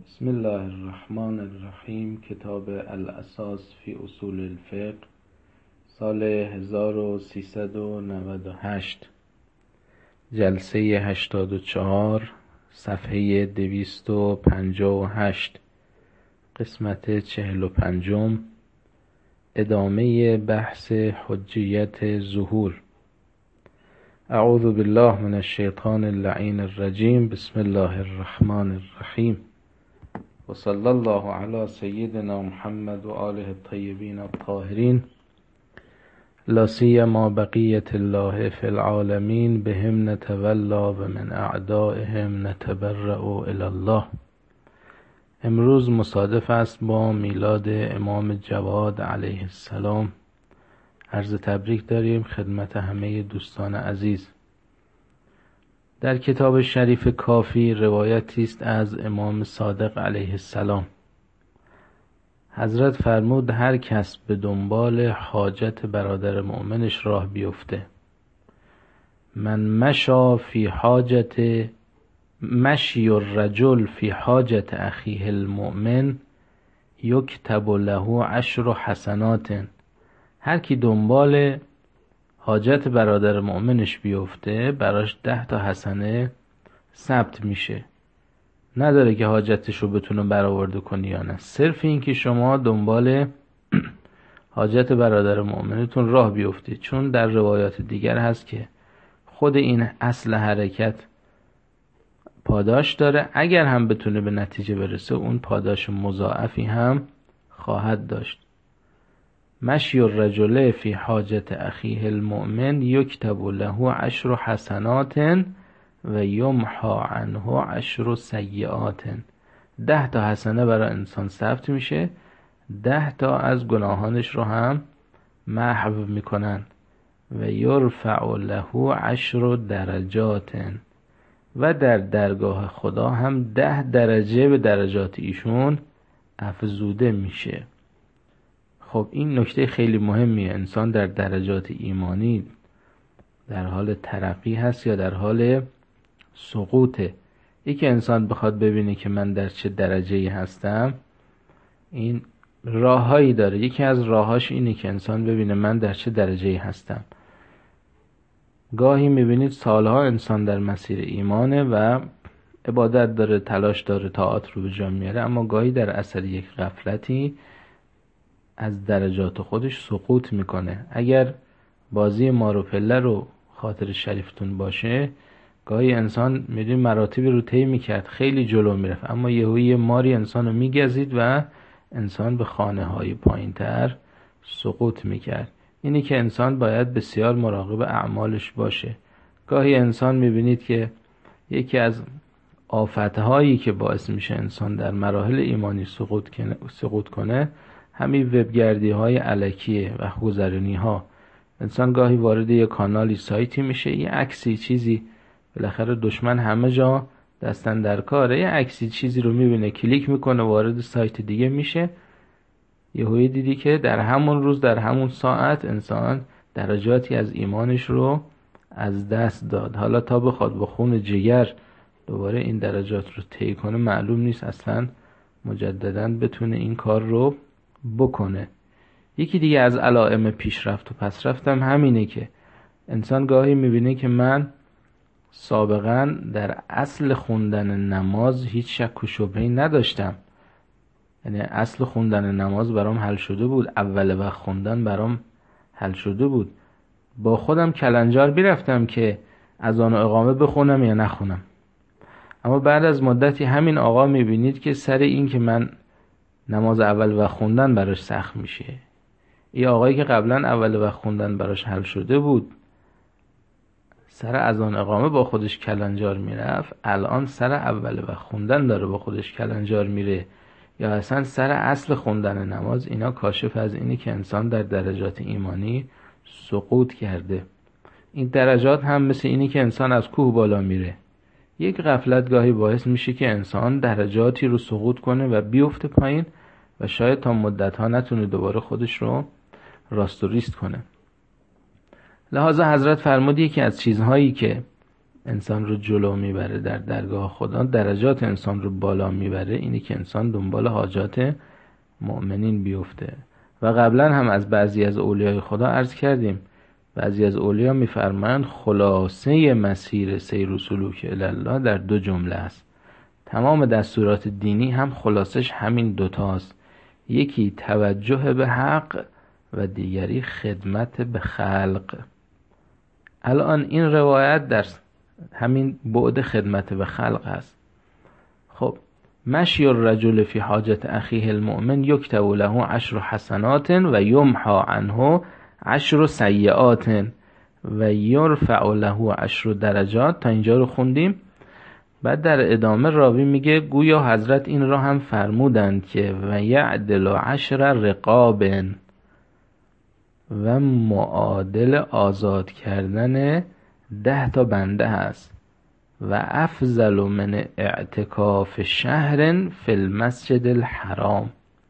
بسم الله الرحمن الرحیم. کتاب الاساس فی اصول الفقه، سال 1398، جلسه 84، صفحه 258، قسمت 45، ادامه بحث حجیت ظهور. اعوذ بالله من الشیطان اللعین الرجیم. بسم الله الرحمن الرحیم و صلی الله علی سیدنا محمد و آله الطیبین الطاهرین، لا سیما بقیة الله فی العالمین، بهم نتولا و من اعدائهم نتبرأ الی الله. امروز مصادف است با میلاد امام جواد علیه السلام. عرض تبریک داریم خدمت همه دوستان عزیز. در کتاب شریف کافی روایتی است از امام صادق علیه السلام. حضرت فرمود هر کس به دنبال حاجت برادر مؤمنش راه بیفته، من مشی الرجل فی حاجت اخیه المؤمن یکتب له 10 حسنات. هر کی دنبال حاجت برادر مؤمنش بیفته براش 10 حسنه ثبت میشه. نداره که حاجتش رو بتونه برآورده کنی یا نه، صرف این که شما دنبال حاجت برادر مؤمنتون راه بیفتید. چون در روایات دیگر هست که خود این اصل حرکت پاداش داره، اگر هم بتونه به نتیجه برسه اون پاداش مضاعفی هم خواهد داشت. مشی الرجل فی حاجت اخیه المؤمن یکتب له 10 حسنات و یمحی عنه 10 سیئات. 10 حسنه برای انسان ثبت میشه، 10 از گناهانش رو هم محو میکنن. و یرفع له 10 درجات، و در درگاه خدا هم 10 درجه به درجات ایشون افزوده میشه. خب این نکته خیلی مهمیه. انسان در درجات ایمانی در حال ترقی هست یا در حال سقوطه. یکی انسان بخواد ببینه که من در چه درجه‌ای هستم، این راههایی داره. یکی از راهاش اینه که انسان ببینه من در چه درجه‌ای هستم. گاهی میبینید سالها انسان در مسیر ایمانه و عبادت داره، تلاش داره، طاعات رو به جا میاره، اما گاهی در اثر یک غفلتی از درجات خودش سقوط میکنه. اگر بازی مار و پله رو خاطر شریفتون باشه، گاهی انسان میدونی مراتبی رو طی میکرد، خیلی جلو میرفت، اما یهویی ماری انسان رو میگزید و انسان به خانه های پایین تر سقوط میکرد. اینی که انسان باید بسیار مراقب اعمالش باشه. گاهی انسان میبینید که یکی از آفتهایی که باعث میشه انسان در مراحل ایمانی سقوط کنه همین وبگردی های الکیه و گذرانی ها. انسان گاهی وارد یک کانالی سایتی میشه، یه عکسی چیزی، بالاخره دشمن همه جا دستن در کاره، یه عکسی چیزی رو میبینه، کلیک میکنه، وارد سایت دیگه میشه. یهویی دیدی که در همون روز در همون ساعت انسان درجاتی از ایمانش رو از دست داد. حالا تا بخواد با خون جگر دوباره این درجات رو طی کنه معلوم نیست اصلا مجددا بتونه این کار رو بکنه. یکی دیگه از علائم پیشرفت و پسرفت هم همینه که انسان گاهی میبینه که من سابقا در اصل خوندن نماز هیچ شک و شبهه‌ای نداشتم. یعنی اصل خوندن نماز برام حل شده بود، اول وقت خوندن برام حل شده بود. با خودم کلنجار بیرفتم که اذان و اقامه بخونم یا نخونم. اما بعد از مدتی همین آقا میبینید که سر این که من نماز اول وقت خوندن براش سخت میشه. این آقایی که قبلا اول وقت خوندن براش حل شده بود، سر اذان اقامه با خودش کلنجار میرفت، الان سر اول وقت خوندن داره با خودش کلنجار میره، یا اصلا سر اصل خوندن نماز. اینا کاشف از اینه که انسان در درجات ایمانی سقوط کرده. این درجات هم مثل اینه که انسان از کوه بالا میره. یک غفلت گاهی باعث میشه که انسان درجاتی رو سقوط کنه و بیفته پایین و شاید تا مدت‌ها نتونه دوباره خودش رو راست و ریست کنه. لحاظا حضرت فرمود یکی از چیزهایی که انسان رو جلو میبره در درگاه خدا، درجات انسان رو بالا میبره، اینی که انسان دنبال حاجات مؤمنین بیفته. و قبلا هم از بعضی از اولیای خدا عرض کردیم، بعضی از اولیا میفرمایند خلاصه مسیر سیر و سلوک الله در 2 جمله است. تمام دستورات دینی هم خلاصش همین دوتاست، یکی توجه به حق و دیگری خدمت به خلق. الان این روایت در همین بعد خدمت به خلق هست. خب مشی الرجل فی حاجت اخیه المؤمن یکتب له 10 حسنات و یمحى عنه 10 سیئات و یرفع له 10 درجات. تا اینجا رو خوندیم. بعد در ادامه راوی میگه گویا حضرت این را هم فرمودند که و یعدل 10 رقاب و معادل آزاد کردن 10 تا بنده هست و افضل من اعتکاف شهر فی المسجد الحرام.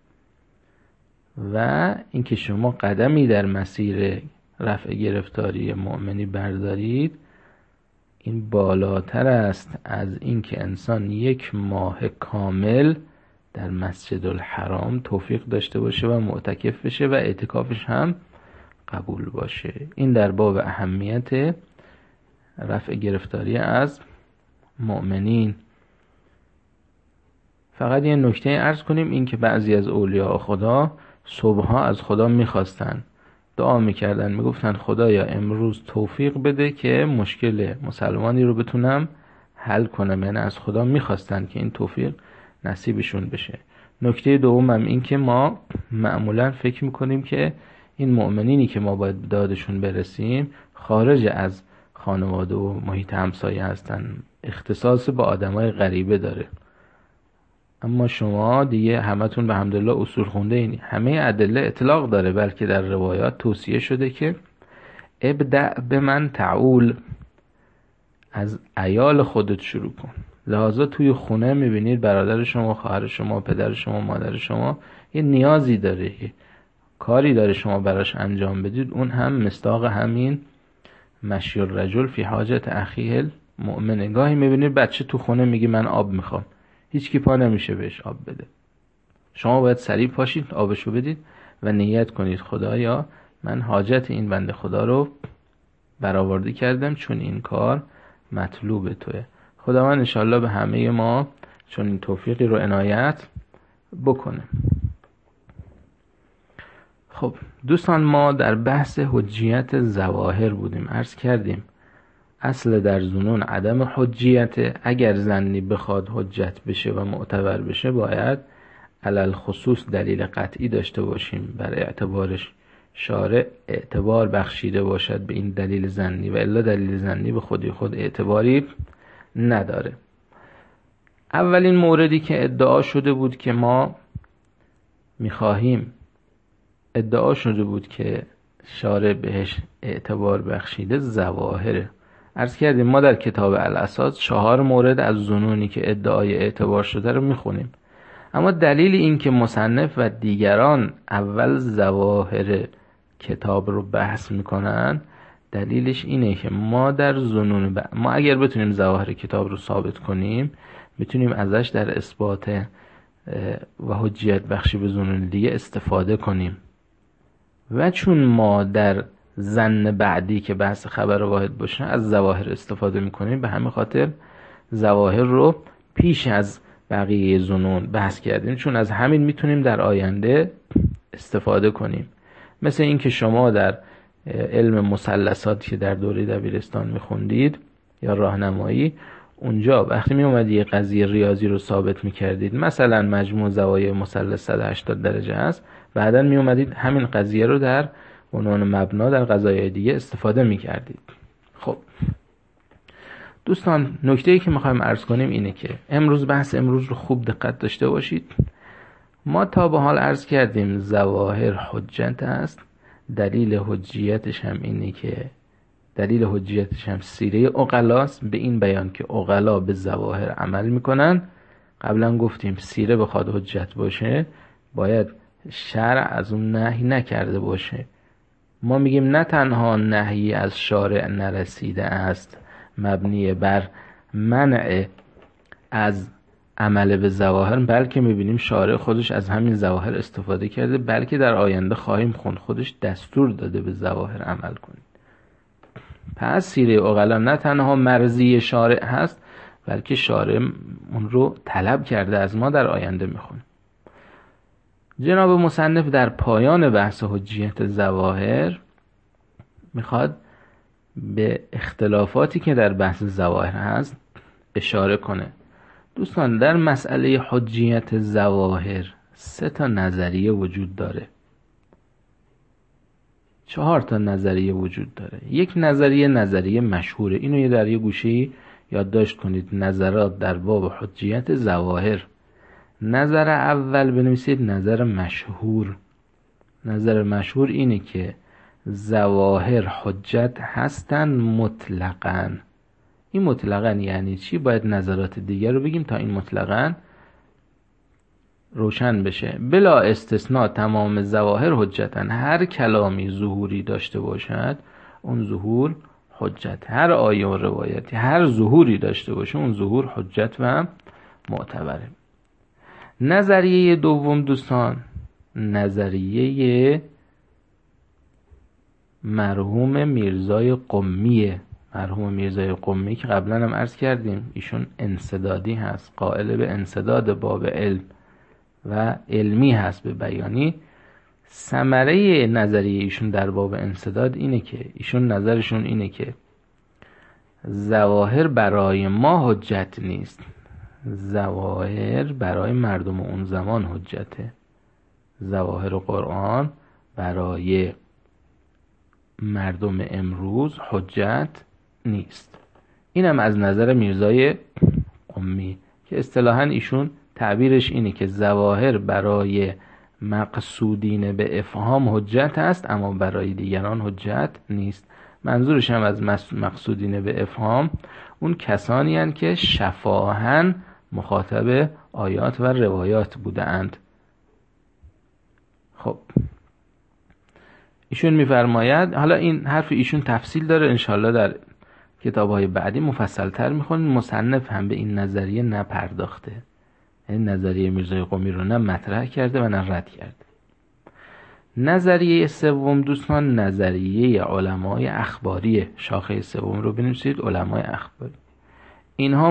و اینکه شما قدمی در مسیر رفع گرفتاری مؤمنی بردارید، این بالاتر است از اینکه انسان 1 ماه کامل در مسجد الحرام توفیق داشته باشه و معتکف بشه و اعتکافش هم قبول باشه. این در باب اهمیت رفع گرفتاری از مؤمنین. فقط یه نکته عرض کنیم، این که بعضی از اولیاء خدا صبحها از خدا میخواستن، دعا میکردن، میگفتن خدایا امروز توفیق بده که مشکل مسلمانی رو بتونم حل کنم. یعنی از خدا میخواستن که این توفیق نصیبشون بشه. نکته دومم این که ما معمولا فکر میکنیم که این مؤمنینی که ما باید دادشون برسیم خارج از خانواده و محیط همسایه هستن، اختصاص با آدمای غریبه داره. اما شما دیگه همتون به حمدالله اصول خونده این، همه ادله اطلاق داره، بلکه در روایات توصیه شده که ابدأ به من تعول، از عیال خودت شروع کن. لحاظا توی خونه میبینید برادر شما، خواهر شما، پدر شما، مادر شما یه نیازی داره، یه کاری داره شما براش انجام بدید، اون هم مصداق همین مشی الرجل فی حاجت اخیه المؤمن. گاهی میبینید بچه تو خونه میگه من آب میخوام، هیچ کی پا نمیشه بهش آب بده. شما باید سریع پاشید آبشو بدید و نیت کنید خدایا من حاجت این بنده خدا رو برآورده کردم چون این کار مطلوب توه. خداوند انشالله به همه ما چون این توفیقی رو عنایت بکنه. خب دوستان، ما در بحث حجیت ظواهر بودیم. عرض کردیم اصل در ظنون عدم حجیت. اگر ظنی بخواد حجت بشه و معتبر بشه باید علل خصوص دلیل قطعی داشته باشیم، بر اعتبارش شارع اعتبار بخشیده باشد به این دلیل ظنی، و الا دلیل ظنی به خودی خود اعتباری نداره. اولین موردی که ادعا شده بود که ما میخواهیم، ادعا شده بود که شارع بهش اعتبار بخشیده، ظواهره. عرض کردیم ما در کتاب الاساس 4 مورد از ظنونی که ادعای اعتبار شده رو میخونیم، اما دلیل این که مصنف و دیگران اول ظواهر کتاب رو بحث میکنن، دلیلش اینه که ما در ظنون ما اگر بتونیم ظواهر کتاب رو ثابت کنیم، میتونیم ازش در اثبات و حجیت بخشی به ظنون دیگه استفاده کنیم. و چون ما در ظن بعدی که بحث خبر واحد باشه از ظواهر استفاده میکنیم، به همین خاطر ظواهر رو پیش از بقیه ظنون بحث کردیم، چون از همین میتونیم در آینده استفاده کنیم. مثل این که شما در علم مثلثات که در دوره دبیرستان میخوندید یا راهنمایی، اونجا وقتی میومدی یه قضیه ریاضی رو ثابت میکردید، مثلا مجموع زوایای مثلث 180 درجه است، بعدا میومدید همین قضیه رو در عنوان مبنا در قضایای دیگه استفاده میکردید. خب دوستان، نکته‌ای که میخوایم عرض کنیم اینه که بحث امروز رو خوب دقت داشته باشید. ما تا به حال عرض کردیم ظواهر حجت است. دلیل حجیتش هم اینه که دلیل حجیتش هم سیره عقلاست، به این بیان که عقلا به ظواهر عمل میکنن. قبلا گفتیم سیره بخواد حجت باشه باید شرع از اون نهی نکرده باشه. ما میگیم نه تنها نهی از شارع نرسیده است، مبنی بر منع از عمل به ظواهر، بلکه میبینیم شارع خودش از همین ظواهر استفاده کرده، بلکه در آینده خواهیم خوند خودش دستور داده به ظواهر عمل کنید. پس سیره عقلا نه تنها مرضی شارع هست، بلکه شارع اون رو طلب کرده از ما، در آینده میخونه. جناب مصنف در پایان بحث حجیت ظواهر میخواد به اختلافاتی که در بحث ظواهر هست اشاره کنه. دوستان، در مسئله حجیت ظواهر 3 نظریه وجود داره، 4 نظریه وجود داره. یک نظریه مشهوره، اینو در یه گوشه یادداشت کنید، نظرات در باب حجیت ظواهر. نظر اول بنویسید نظر مشهور. نظر مشهور اینه که ظواهر حجت هستن مطلقاً. این مطلقاً یعنی چی؟ باید نظرات دیگر رو بگیم تا این مطلقاً روشن بشه. بلا استثناء تمام ظواهر حجتن. هر کلامی ظهوری داشته باشد اون ظهور حجت. هر آیه و روایتی هر ظهوری داشته باشه اون ظهور حجت و معتبره. نظریه دوم دوستان، نظریه مرحوم میرزای قمیه. مرحوم میرزای قمی که قبلا هم عرض کردیم ایشون انسدادی هست، قائل به انسداد باب علم و علمی هست به بیانی. ثمره نظریه ایشون در باب انسداد اینه که ایشون نظرشون اینه که ظواهر برای ما حجت نیست، ظواهر برای مردم اون زمان حجته. ظواهر قرآن برای مردم امروز حجت نیست. اینم از نظر میرزای قمی که اصطلاحاً ایشون تعبیرش اینه که ظواهر برای مقصودین به افهام حجت است اما برای دیگران حجت نیست. منظورش هم از مقصودین به افهام اون کسانی هستند که شفاهاً مخاطب آیات و روایات بوده اند. خب ایشون میفرماید، حالا این حرف ایشون تفصیل داره، انشالله در کتاب‌های بعدی مفصل تر میخونیم. مصنف هم به این نظریه نپرداخته، این نظریه میرزای قمی رو نه مطرح کرده و نه رد کرده. نظریه سوم دوستان، نظریه علمای اخباریه. شاخه سوم رو بنویسید، علمای اخباری. اینها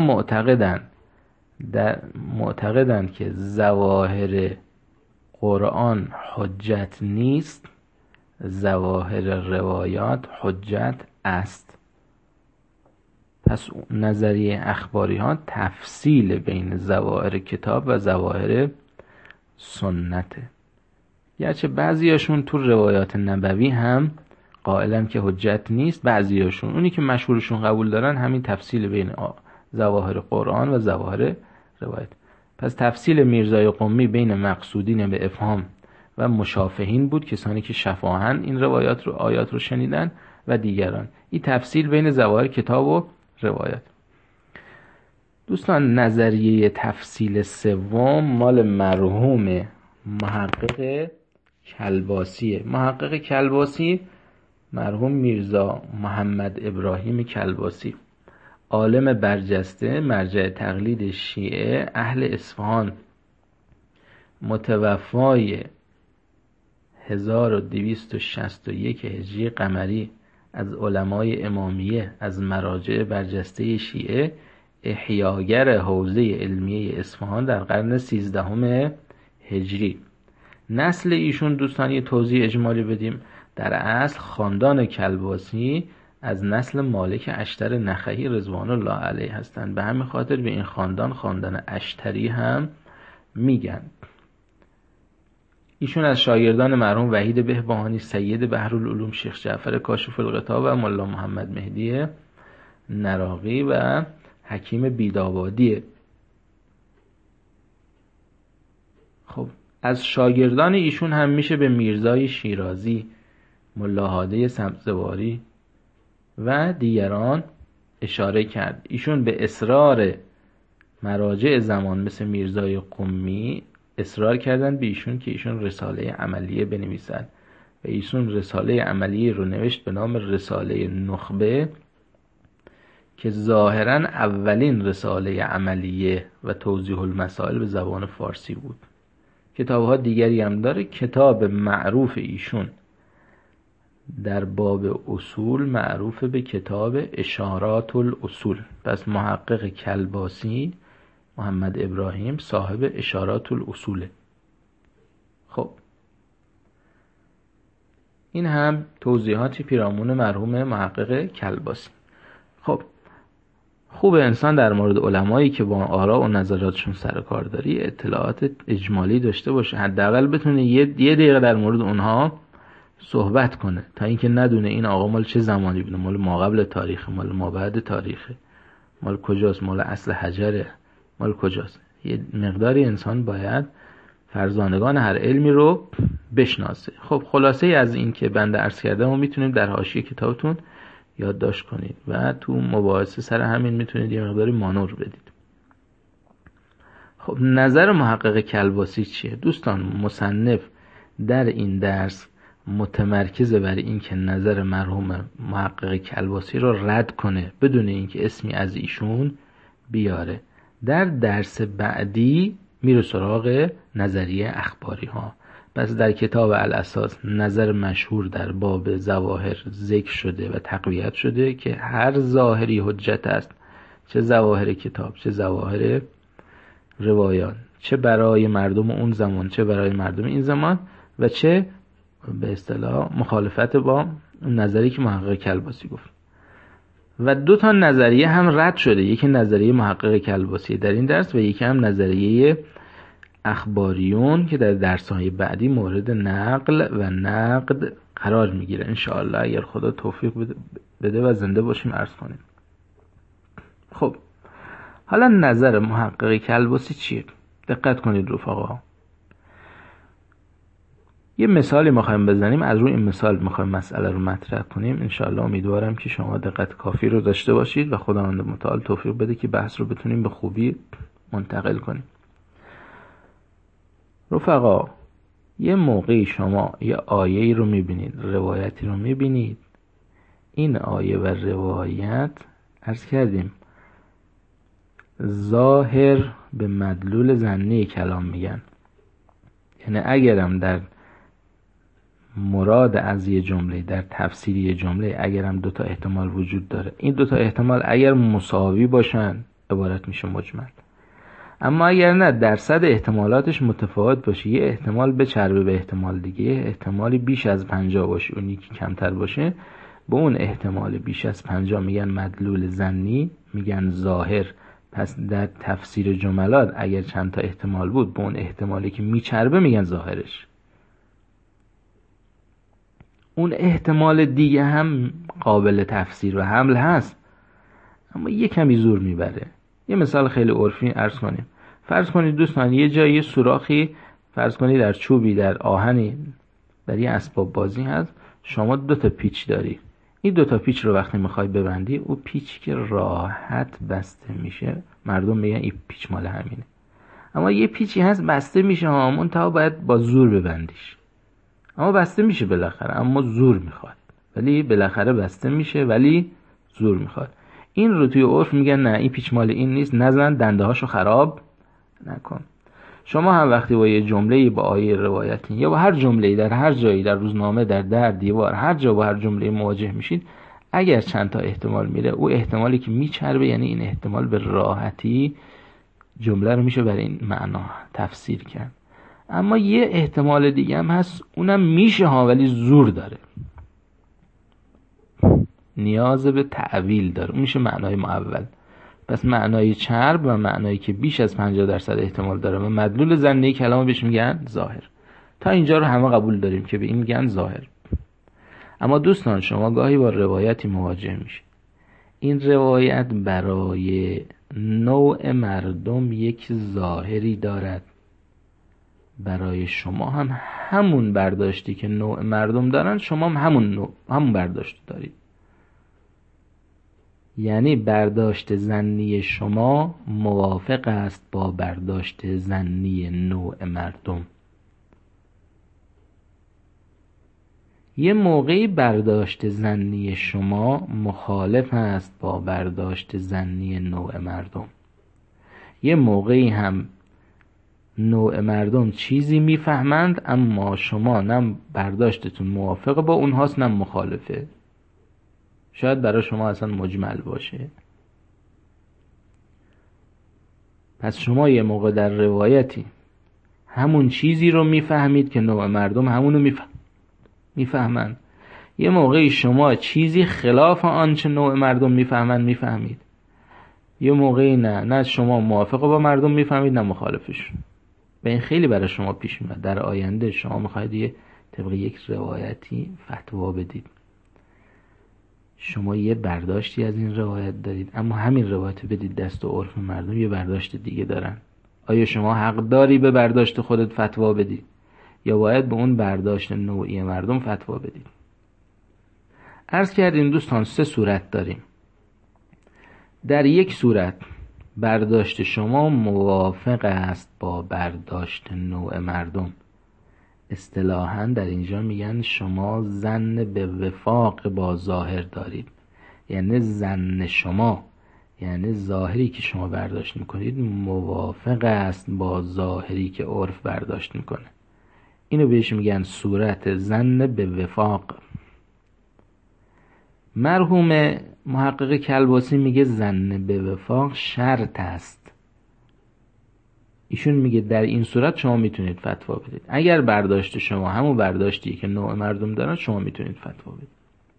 معتقدند که ظواهر قرآن حجت نیست، ظواهر روایات حجت است. پس نظریه اخباری ها تفصیل بین ظواهر کتاب و ظواهر سنته. گرچه بعضیاشون تو روایات نبوی هم قائلن که حجت نیست، بعضیاشون اونی که مشهورشون قبول دارن همین تفصیل بین ظواهر قرآن و ظواهر روایت. پس تفصیل میرزای قمی بین مقصودین به افهام و مشافهین بود، کسانی که شفاهاً این روایات رو آیات رو شنیدن، و دیگران. این تفصیل بین ظواهر کتاب و روایت. دوستان، نظریه تفصیل سوم مال مرحوم محقق کلباسیه. محقق کلباسی مرحوم میرزا محمد ابراهیم کلباسی، عالم برجسته، مرجع تقلید شیعه اهل اصفهان، متوفای 1261 هجری قمری، از علمای امامیه، از مراجع برجسته شیعه، احیاگر حوزه علمیه اصفهان در قرن 13 هجری. نسل ایشون دوستان یه توضیح اجمالی بدیم. در اصل خاندان کلباسی از نسل مالک اشتر نخعی رضوان الله علیه هستند، به همین خاطر به این خاندان اشتری هم میگن. ایشون از شاگردان مرحوم وحید بهبهانی، سید بحرالعلوم، شیخ جعفر کاشف الغطا و ملا محمد مهدی نراقی و حکیم بیدابادیه. خب از شاگردان ایشون هم میشه به میرزای شیرازی، ملا هادی سبزواری و دیگران اشاره کرد. ایشون به اصرار مراجع زمان مثل میرزای قمی اصرار کردن به ایشون که ایشون رساله عملیه بنویسند و ایشون رساله عملیه رو نوشت به نام رساله نخبه، که ظاهراً اولین رساله عملیه و توضیح المسائل به زبان فارسی بود. کتاب‌ها دیگری هم داره. کتاب معروف ایشون در باب اصول معروف به کتاب اشارات الاصول. پس محقق کلباسی محمد ابراهیم صاحب اشارات الاصوله. خب این هم توضیحاتی پیرامون مرحوم محقق کلباسی. خب خوب انسان در مورد علمایی که با آراء و نظراتشون سر کار داری اطلاعات اجمالی داشته باشه، حداقل بتونه یه دقیقه در مورد اونها صحبت کنه، تا اینکه ندونه این آقا مال چه زمانی بوده، مال ما قبل تاریخ، مال ما بعد تاریخ، مال کجاست، مال اصل حجره، مال کجاست. یه مقداری انسان باید فرزانگان هر علمی رو بشناسه. خب خلاصه از این که بنده عرض کردم و میتونیم در حاشیه کتابتون یادداشت کنید و تو مباحثه سر همین میتونید یه مقداری مانور بدید. خب نظر محقق کلباسی چیه؟ دوستان مصنف در این درس متمرکز بر این که نظر مرحوم محقق کلباسی رو رد کنه بدون اینکه اسمی از ایشون بیاره. در درس بعدی میره سراغ نظریه اخباری ها. پس در کتاب الاساس نظر مشهور در باب ظواهر ذکر شده و تقویت شده که هر ظاهری حجت است، چه ظواهر کتاب، چه ظواهر روایات، چه برای مردم اون زمان، چه برای مردم این زمان، و چه به اصطلاح مخالفت با نظری که محقق کلباسی گفت. و 2 نظریه هم رد شده، یکی نظریه محقق کلباسی در این درس و یکی هم نظریه اخباریون که در درس‌های بعدی مورد نقل و نقد قرار میگیره انشاءالله اگر خدا توفیق بده و زنده باشیم عرض کنیم. خب حالا نظر محقق کلباسی چیه؟ دقت کنید رفقا. یه مثالی میخوایم بزنیم، از روی این مثال میخوایم مسئله رو مطرح کنیم. انشاءالله امیدوارم که شما دقت کافی رو داشته باشید و خداوند متعال توفیق بده که بحث رو بتونیم به خوبی منتقل کنیم. رفقا یه موقعی شما یه آیه‌ای رو میبینید، روایتی رو میبینید، این آیه و روایت عرض کردیم ظاهر به مدلول ظنی کلام میگن. یعنی اگرم در مراد از یه جمله، در تفسیر یه جمله اگرم 2 احتمال وجود داره، این 2 احتمال اگر مساوی باشن عبارت میشه مجمل. اما اگر نه درصد احتمالاتش متفاوت باشه، یه احتمال بچربه به احتمال دیگه، احتمالی بیش از 50 باشه اون یکی کمتر باشه، به اون احتمال بیش از 50 میگن مدلول ظنی، میگن ظاهر. پس در تفسیر جملات اگر چند تا احتمال بود، به اون احتمالی که میچربه میگن ظاهرش. اون احتمال دیگه هم قابل تفسیر و حمل هست اما یه کمی زور میبره. یه مثال خیلی عرفی عرض کنیم. فرض کنید دوستان یه جایی سوراخی، فرض کنید در چوبی، در آهنی، در یه اسباب بازی هست، شما 2 پیچ داری. این 2 پیچ رو وقتی میخوای ببندی، او پیچ که راحت بسته میشه مردم میگن این پیچ مال همینه. اما یه پیچی هست بسته میشه منتها باید با زور ببندیش. اما بسته میشه بالاخره، اما زور میخواد. ولی بالاخره بسته میشه ولی زور میخواد. این رو توی عرف میگن نه این پیچ مال این نیست، نزن دنده هاشو خراب نکن. شما هم وقتی با یه جمله‌ای، با آیه روایتی یا با هر جمله‌ای در هر جایی، در روزنامه، در دیوار، هر جا با هر جمله مواجه میشید، اگر چند تا احتمال میره، او احتمالی که میچربه، یعنی این احتمال به راحتی جمله رو میشه برای این معنا تفسیر کرد. اما یه احتمال دیگه هم هست، اونم میشه ولی زور داره، نیاز به تعویل داره، اون میشه معنای معول. پس معنای چرب و معنایی که بیش از 50% احتمال داره و مدلول ظنی کلام بهش میگن ظاهر. تا اینجا رو همه قبول داریم که به این میگن ظاهر. اما دوستان شما گاهی با روایتی مواجه میشید، این روایت برای نوع مردم یک ظاهری دارد، برای شما هم همون برداشتی که نوع مردم دارن شما هم همون برداشت دارید. یعنی برداشت ظنی شما موافق است با برداشت ظنی نوع مردم. یه موقعی برداشت ظنی شما مخالف است با برداشت ظنی نوع مردم. یه موقعی هم نوع مردم چیزی میفهمند اما شما نه برداشتتون موافق با اونهاست نه مخالفه، شاید برای شما اصلا مجمل باشه. پس شما یه موقع در روایتی همون چیزی رو میفهمید که نوع مردم همونو میفهمند، یه موقعی شما چیزی خلاف آنچه نوع مردم میفهمید، یه موقعی نه شما موافق با مردم میفهمید نه مخالفشون. و این خیلی برای شما پیش میاد. در آینده شما میخواید یه طبق یک روایتی فتوا بدید، شما یه برداشتی از این روایت دارید اما همین روایت بدید دست و عرف مردم یه برداشت دیگه دارن. آیا شما حق داری به برداشت خودت فتوا بدی یا باید به اون برداشت نوعی مردم فتوا بدید؟ عرض کردیم دوستان 3 صورت داریم. در یک صورت برداشت شما موافق است با برداشت نوع مردم. اصطلاحاً در اینجا میگن شما ظن به وفاق با ظاهر دارید، یعنی ظن شما، یعنی ظاهری که شما برداشت میکنید موافق است با ظاهری که عرف برداشت میکنه. اینو بهش میگن صورت ظن به وفاق. مرحوم محقق کلباسی میگه ظن به وفاق شرط است. ایشون میگه در این صورت شما میتونید فتوا بدید. اگر برداشت شما همون برداشتیه که نوع مردم دارن شما میتونید فتوا بدید.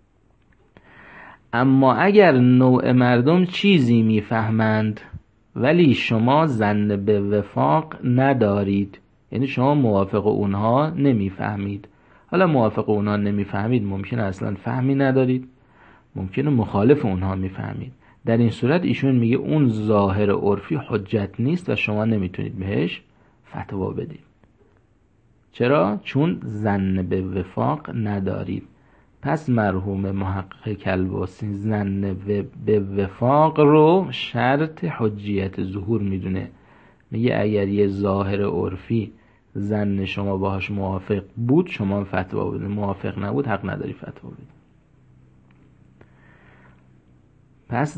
اما اگر نوع مردم چیزی میفهمند ولی شما ظن به وفاق ندارید، یعنی شما موافق اونها نمیفهمید. حالا موافق اونها نمیفهمید، ممکنه اصلا فهمی ندارید، ممکنه مخالف اونها میفهمید. در این صورت ایشون میگه اون ظاهر عرفی حجت نیست و شما نمیتونید بهش فتوا بدید. چرا؟ چون ظن به وفاق ندارید. پس مرحوم محقق کلباسی ظن به وفاق رو شرط حجیت ظهور میدونه. میگه اگر یه ظاهر عرفی ظن شما باهاش موافق بود شما فتوا بدید، موافق نبود حق نداری فتوا بدید. پس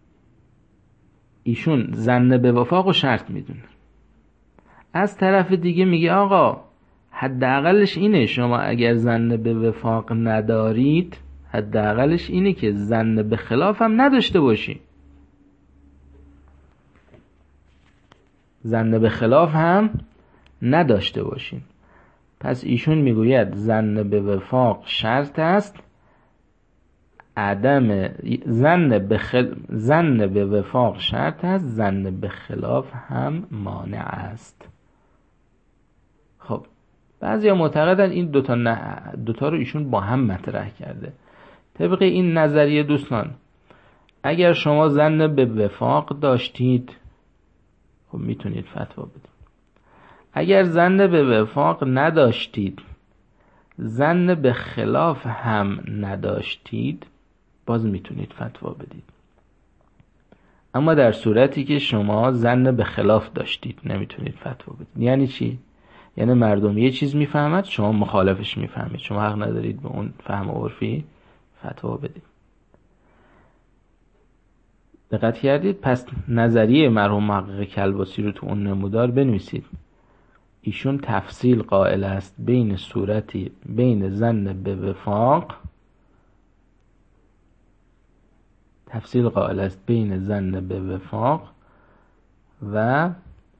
ایشون ظن به وفاق و شرط میدونه. از طرف دیگه میگه آقا حداقلش اینه، شما اگر ظن به وفاق ندارید حداقلش اینه که ظن به خلاف هم نداشته باشی. ظن به خلاف هم نداشته باشین. پس ایشون میگوید ظن به وفاق شرط است، عدم ظن به وفاق شرط است، ظن به خلاف هم مانع است. خب بعضیا معتقدن این دوتا رو ایشون با هم مطرح کرده. طبق این نظریه دوستان اگر شما ظن به وفاق داشتید خب میتونید فتوا بدید. اگر ظن به وفاق نداشتید، ظن به خلاف هم نداشتید، باز میتونید فتوا بدید. اما در صورتی که شما ظن به خلاف داشتید نمیتونید فتوا بدید. یعنی چی؟ یعنی مردم یه چیز میفهمد شما مخالفش میفهمید، شما حق ندارید به اون فهم عرفی فتوا بدید. دقت کردید؟ پس نظریه مرحوم محقق کلباسی رو تو اون نمودار بنویسید. ایشون تفصیل قائل است بین صورتی بین ظن به وفاق، تفصیل قائل است بین ظن به وفاق و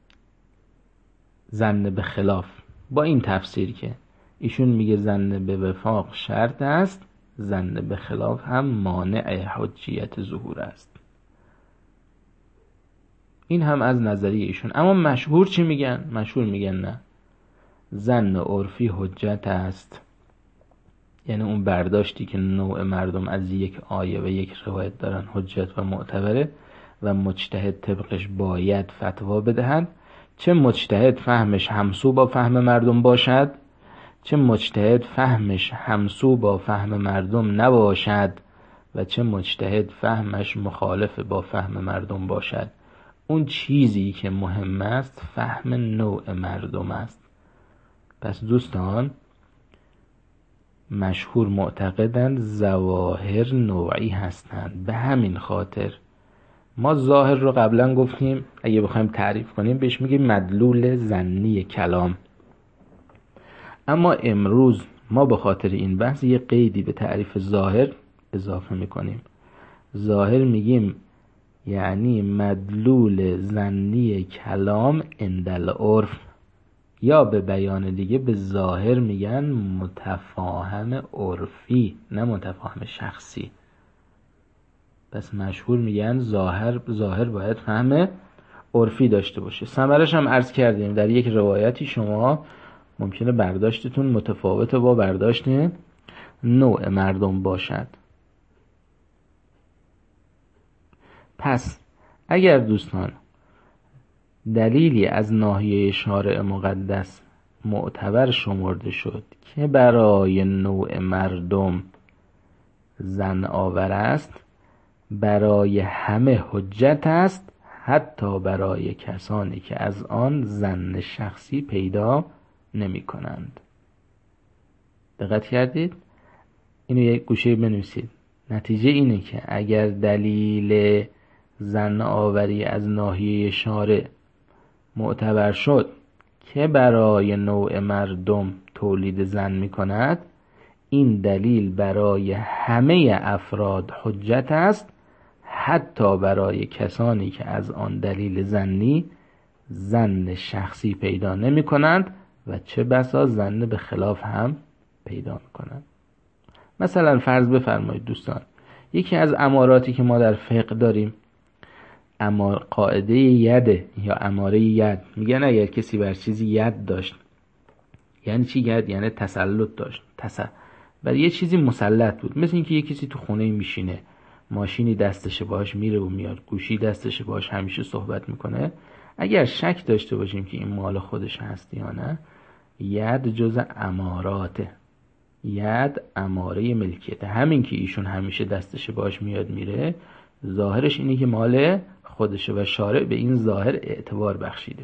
ظن به خلاف. با این تفسیر که ایشون میگه ظن به وفاق شرط است، ظن به خلاف هم مانع حجیت ظهور است. این هم از نظریه ایشون. اما مشهور چی میگن؟ مشهور میگن نه، ظن عرفی حجت است، یعنی اون برداشتی که نوع مردم از یک آیه و یک روایت دارن حجت و معتبره و مجتهد طبقش باید فتوا بدهد. چه مجتهد فهمش همسو با فهم مردم باشد، چه مجتهد فهمش همسو با فهم مردم نباشد و چه مجتهد فهمش مخالف با فهم مردم باشد. اون چیزی که مهم است فهم نوع مردم است. پس دوستان مشهور معتقدند ظواهر نوعی هستند. به همین خاطر ما ظاهر رو قبلا گفتیم اگه بخوایم تعریف کنیم بهش میگیم مدلول ظنی کلام. اما امروز ما به خاطر این بحث یه قیدی به تعریف ظاهر اضافه میکنیم. ظاهر میگیم یعنی مدلول ظنی کلام عند عرف، یا به بیان دیگه به ظاهر میگن متفاهم عرفی نه متفاهم شخصی. پس مشهور میگن ظاهر باید فهم عرفی داشته باشه. ثمرش هم عرض کردیم در یک روایتی شما ممکنه برداشتتون متفاوت با برداشت نوع مردم باشد. پس اگر دوستان دلیلی از ناحیه شارع مقدس معتبر شمرده شد که برای نوع مردم ظن آور است، برای همه حجت است، حتی برای کسانی که از آن ظن شخصی پیدا نمی کنند. دقت کردید؟ اینو یک گوشه بنویسید. نتیجه اینه که اگر دلیل ظن آوری از ناحیه شارع معتبر شد که برای نوع مردم تولید ظن می کند، این دلیل برای همه افراد حجت است، حتی برای کسانی که از آن دلیل ظنی ظن شخصی پیدا نمی کنند و چه بسا ظن به خلاف هم پیدا می کنند. مثلا فرض بفرمایید دوستان، یکی از اماراتی که ما در فقه داریم قاعده ید یا اماره ید. میگن اگر کسی بر چیزی ید داشت، یعنی چی ید؟ یعنی تسلط داشت، بر یه چیزی مسلط بود. مثل اینکه یه کسی تو خونه میشینه، ماشینی دستشه باهاش میره و میاد، گوشی دستشه باهاش همیشه صحبت میکنه. اگر شک داشته باشیم که این مال خودش هست یا نه، ید جز اماراته، ید اماره ملکیته. همین که ایشون همیشه دستشه باهاش میاد میره، ظاهرش اینه که مال خودشه و شارع به این ظاهر اعتبار بخشیده.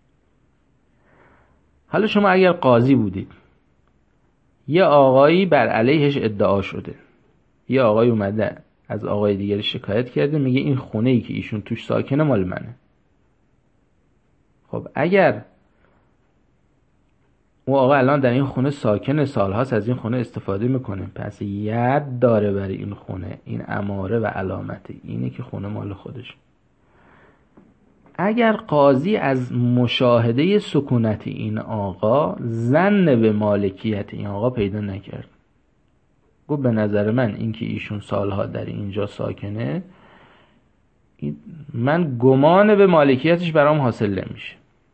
حالا شما اگر قاضی بودید، یه آقایی بر علیهش ادعا شده، یه آقای اومده از آقای دیگری شکایت کرده، میگه این خونه‌ای که ایشون توش ساکنه مال منه. خب اگر اون آقا الان در این خونه ساکنه، سالهاست از این خونه استفاده میکنه، پس ید داره برای این خونه، این اماره و علامت اینه که خونه مال خودش. اگر قاضی از مشاهده سکونت این آقا ظن به مالکیت این آقا پیدا نکرد، گفت به نظر من این که ایشون سالها در اینجا ساکنه، من گمان به مالکیتش برام حاصل نمیشه،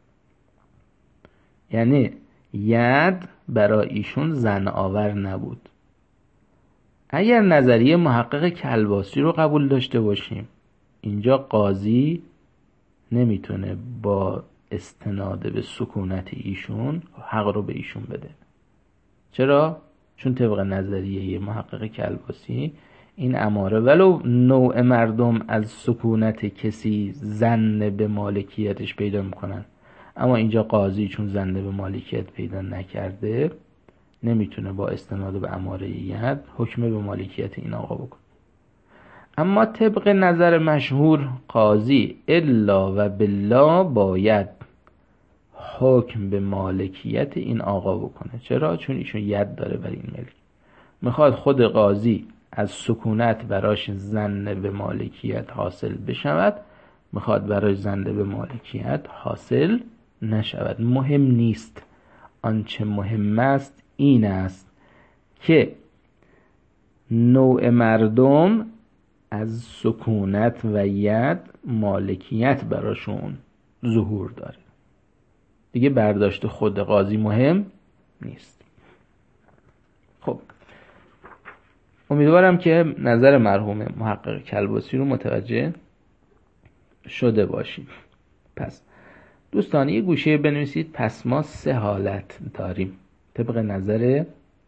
یعنی ید برای ایشون ظن آور نبود. اگر نظریه محقق کلباسی رو قبول داشته باشیم، اینجا قاضی نمیتونه با استناد به سکونت ایشون حق رو به ایشون بده. چرا؟ چون طبق نظریه محقق کلباسی این اماره ولو نوع مردم از سکونت کسی ظن به مالکیتش پیدا میکنن، اما اینجا قاضی چون ظن به مالکیت پیدا نکرده نمیتونه با استناد به اماره ید حکم به مالکیت این آقا بکنه. اما طبق نظر مشهور قاضی الا و بالله باید حکم به مالکیت این آقا بکنه. چرا؟ چون ایشون ید داره بر این ملک. میخواد خود قاضی از سکونت براش ظن به مالکیت حاصل بشود، میخواد برای ظن به مالکیت حاصل نشود. مهم نیست. آنچه مهم است این است که نوع مردم از سکونت و ید مالکیت براشون ظهور داره. دیگه برداشت خود قاضی مهم نیست. خب امیدوارم که نظر مرحوم محقق کلباسی رو متوجه شده باشید. پس دوستان یه گوشه بنویسید. پس ما 3 حالت داریم طبق نظر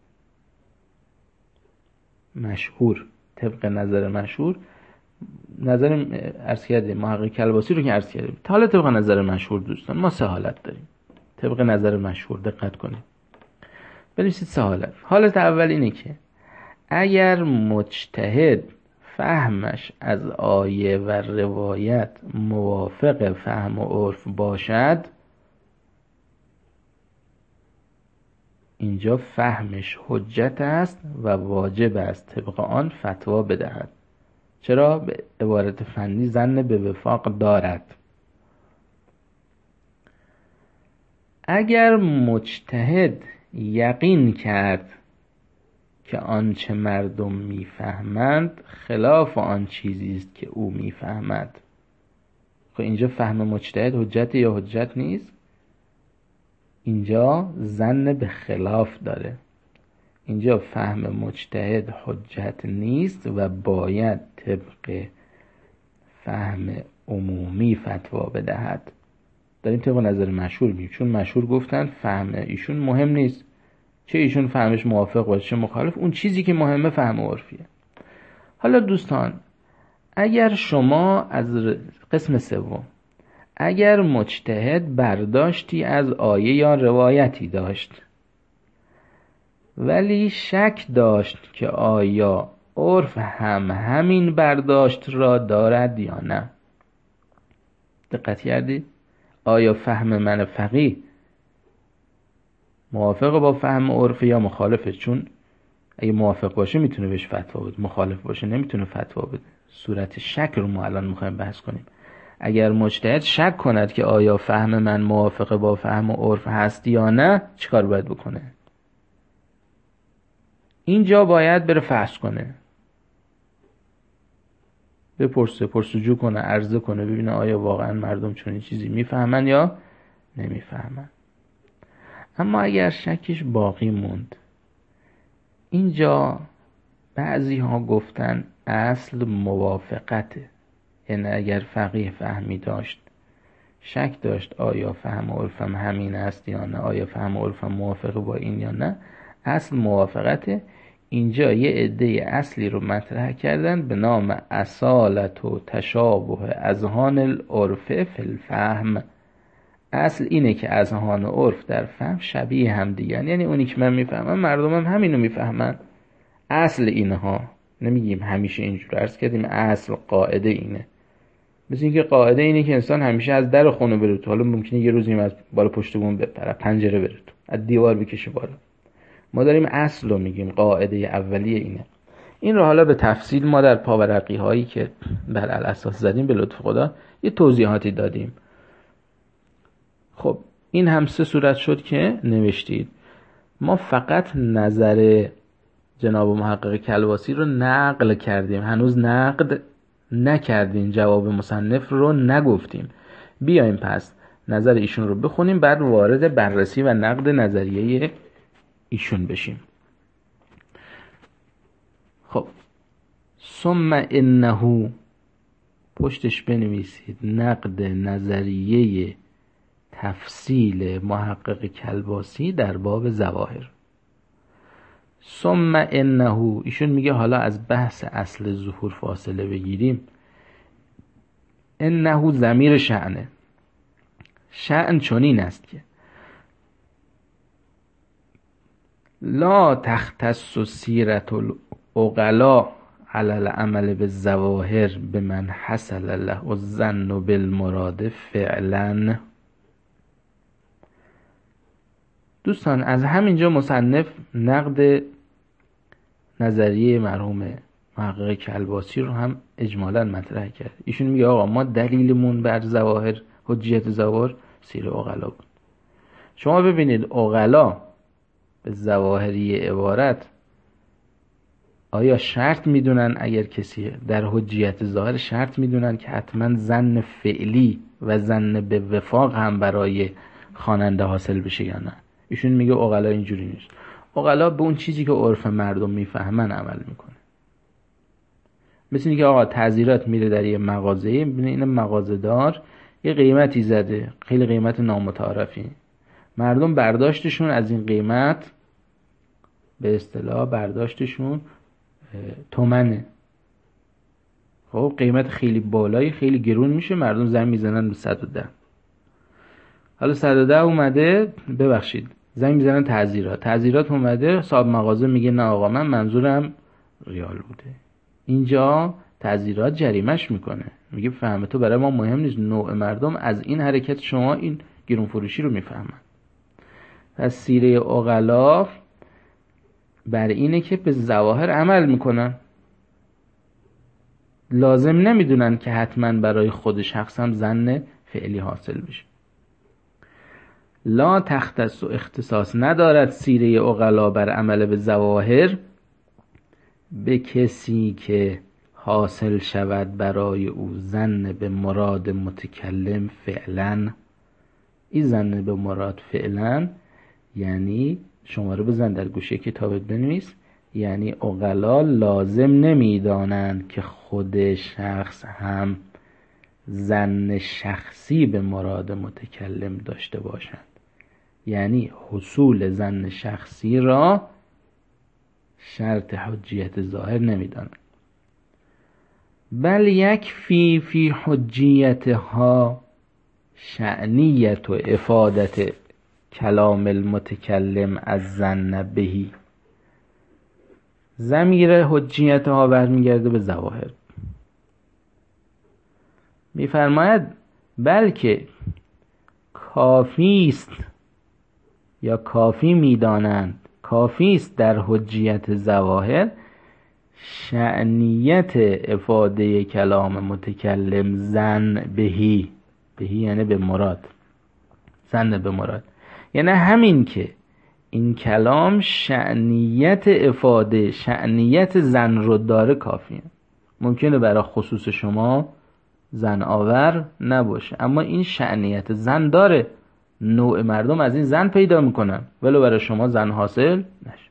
مشهور. نظر عرض کردیم محقق کلباسی رو که عرض کردیم. حالا طبق نظر مشهور دوستان ما 3 حالت داریم. طبق نظر مشهور دقت کنید. بنویسید 3 حالت. حالت اول اینه که اگر مجتهد فهمش از آیه و روایت موافق فهم و عرف باشد، اینجا فهمش حجت است و واجب است طبق آن فتوا بدهد. چرا؟ به عبارت فنی ظن به وفاق دارد. اگر مجتهد یقین کرد که آنچه مردم میفهمند خلاف آن چیزی است که او میفهمد، خب اینجا فهم مجتهد حجت یا حجت نیست؟ اینجا ظن به خلاف داره. اینجا فهم مجتهد حجت نیست و باید طبق فهم عمومی فتوا بدهد. داریم طبق نظر مشهور میگیم، چون مشهور گفتن فهم ایشون مهم نیست، چه ایشون فهمش موافق باشه چه مخالف، اون چیزی که مهمه فهم عرفیه. حالا دوستان، اگر شما از قسم سوم، اگر مجتهد برداشتی از آیه یا روایتی داشت ولی شک داشت که آیا عرف هم همین برداشت را دارد یا نه. دقت کردید؟ آیا فهم من فقیه موافق با فهم عرفی یا مخالفه؟ چون اگه موافق باشه میتونه بهش فتوا بده، مخالف باشه نمیتونه فتوا بده. صورت شک رو ما الان میخوایم بحث کنیم. اگر مجتهد شک کند که آیا فهم من موافق با فهم عرف هست یا نه، چیکار باید بکنه؟ اینجا باید بره فحص کنه، بپرسه، پرسجو کنه، عرضه کنه، ببینه آیا واقعا مردم چون چیزی میفهمن یا نمیفهمن. اما اگر شکش باقی موند، اینجا بعضی ها گفتن اصل موافقته. یعنی اگر فقیه فهمی داشت، شک داشت آیا فهم عرفم همین است یا نه، آیا فهم عرفم موافق با این یا نه، اصل موافقته. اینجا یه عده اصلی رو مطرح کردن به نام اصالت و تشابه اذهان العرف فی الفهم. اصل اینه که اذهان و عرف در فهم شبیه هم دیگن، یعنی اونی که من میفهمم مردمم همینو میفهمن. اصل اینها، نمیگیم همیشه اینجور، عرض کردیم اصل قاعده اینه. مثل اینکه قاعده اینه که انسان همیشه از در خونه بره تو، حالا ممکنه یه روزی از بالا پشت بوم بپره، پنجره بره تو، از دیوار بکشه بالا. ما داریم اصل رو میگیم، قاعده اولیه اینه. این رو حالا به تفصیل ما در پاورقی هایی که بر الاساس زدیم به لطف خدا یه توضیحاتی دادیم. خب این هم 3 صورت شد که نوشتید. ما فقط نظر جناب محقق کلباسی رو نقل کردیم، هنوز نقد نکردیم، جواب مصنف رو نگفتیم. بیایم پس نظر ایشون رو بخونیم، بعد وارد بررسی و نقد نظریه ایشون بشیم. خب ثم انه، پشتش بنویسید نقد نظریه تفصیل محقق کلباسی در باب ظواهر. ثم انه، ایشون میگه حالا از بحث اصل ظهور فاصله بگیریم. انه ضمیر شأنه. شأن چنین است که لا تختص سیرت العقلاء علی العمل بالظواهر بمن حصل له الظن بالمراد فعلا. دوستان از همینجا مصنف نقد نظریه مرحوم محقق کلباسی رو هم اجمالاً مطرح کرد. ایشون میگه آقا ما دلیلمون بر ظواهر، حجیت ظواهر، سیر عقلا بود. شما ببینید عقلا به ظواهری عبارت آیا شرط میدونن؟ اگر کسی در حجیت ظاهر شرط میدونن که حتما ظن فعلی و ظن به وفاق هم برای خواننده حاصل بشه یا نه؟ ایشون میگه عقلا اینجوری نیست. عقلا به اون چیزی که عرف مردم میفهمن عمل میکنه. مثل اینکه آقا تعزیرات میره در یه مغازه، میبینه این مغازه‌دار یه قیمتی زده، خیلی قیمت نامتعارفی، مردم برداشتشون از این قیمت به اصطلاح برداشتشون تومنه. خب قیمت خیلی بالایی، خیلی گرون میشه، مردم زنگ میزنن به 110. حالا 110 اومده، ببخشید زنگ میزنن تعزیرات اومده، صاحب مغازه میگه نه آقا من منظورم ریال بوده. اینجا تعزیرات جریمش میکنه، میگه فهم تو برای ما مهم نیست، نوع مردم از این حرکت شما این گرون فروشی رو میفهمن. پس سیره عقلا بر اینه که به ظواهر عمل میکنن، لازم نمیدونن که حتما برای خود شخص هم ظن فعلی حاصل بشه. لا تختص و اختصاص ندارد سیره عقلا بر عمل به ظواهر به کسی که حاصل شود برای او ظن به مراد متکلم فعلا. این ظن به مراد فعلا یعنی شما رو بزن در گوشه کتابت بنویس، یعنی عقلا لازم نمیدانند که خود شخص هم ظن شخصی به مراد متکلم داشته باشند، یعنی حصول ظن شخصی را شرط حجیت ظاهر نمیدانند. بل یکفی فی حجیتها شأنیت و افادت کلام المتکلم از ظن بهی. ضمیر حجیت ها برمیگرده به ظواهر. میفرماید بلکه کافی است یا کافی میدانند، کافی است در حجیت ظواهر شأنیت افاده کلام متکلم ظن بهی. بهی یعنی به مراد، ظن به مراد یعنی همین که این کلام شأنیت افاده، شأنیت ظن رو داره کافیه. ممکنه برای خصوص شما ظن آور نباشه، اما این شأنیت ظن داره، نوع مردم از این ظن پیدا میکنن ولو برای شما ظن حاصل نشه.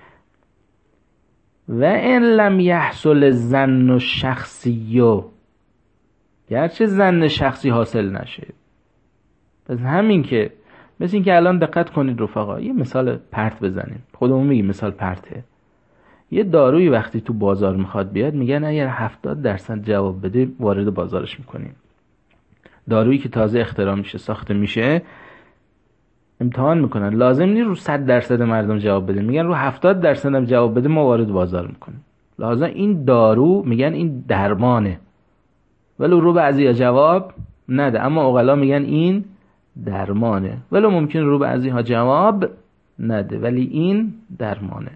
و ان لم یحصل الظن الشخصی، گرچه ظن شخصی حاصل نشه. پس همین که مثل این که الان دقت کنید رفقا، یه مثال پرت بزنیم، خودمون میگیم مثال پرته. یه دارویی وقتی تو بازار میخواد بیاد میگن اگر 70% جواب بده وارد بازارش میکنیم. دارویی که تازه اختراع میشه، ساخته میشه، امتحان میکنن، لازم نیست رو 100% مردم جواب بده، میگن رو 70% هم جواب بده ما وارد بازار میکنیم. لازم این دارو میگن این درمانه، ولو رو بعضی جواب نده، اما عقلا میگن این درمانه، ولو ممکن رو بعضی ها جواب نده ولی این درمانه.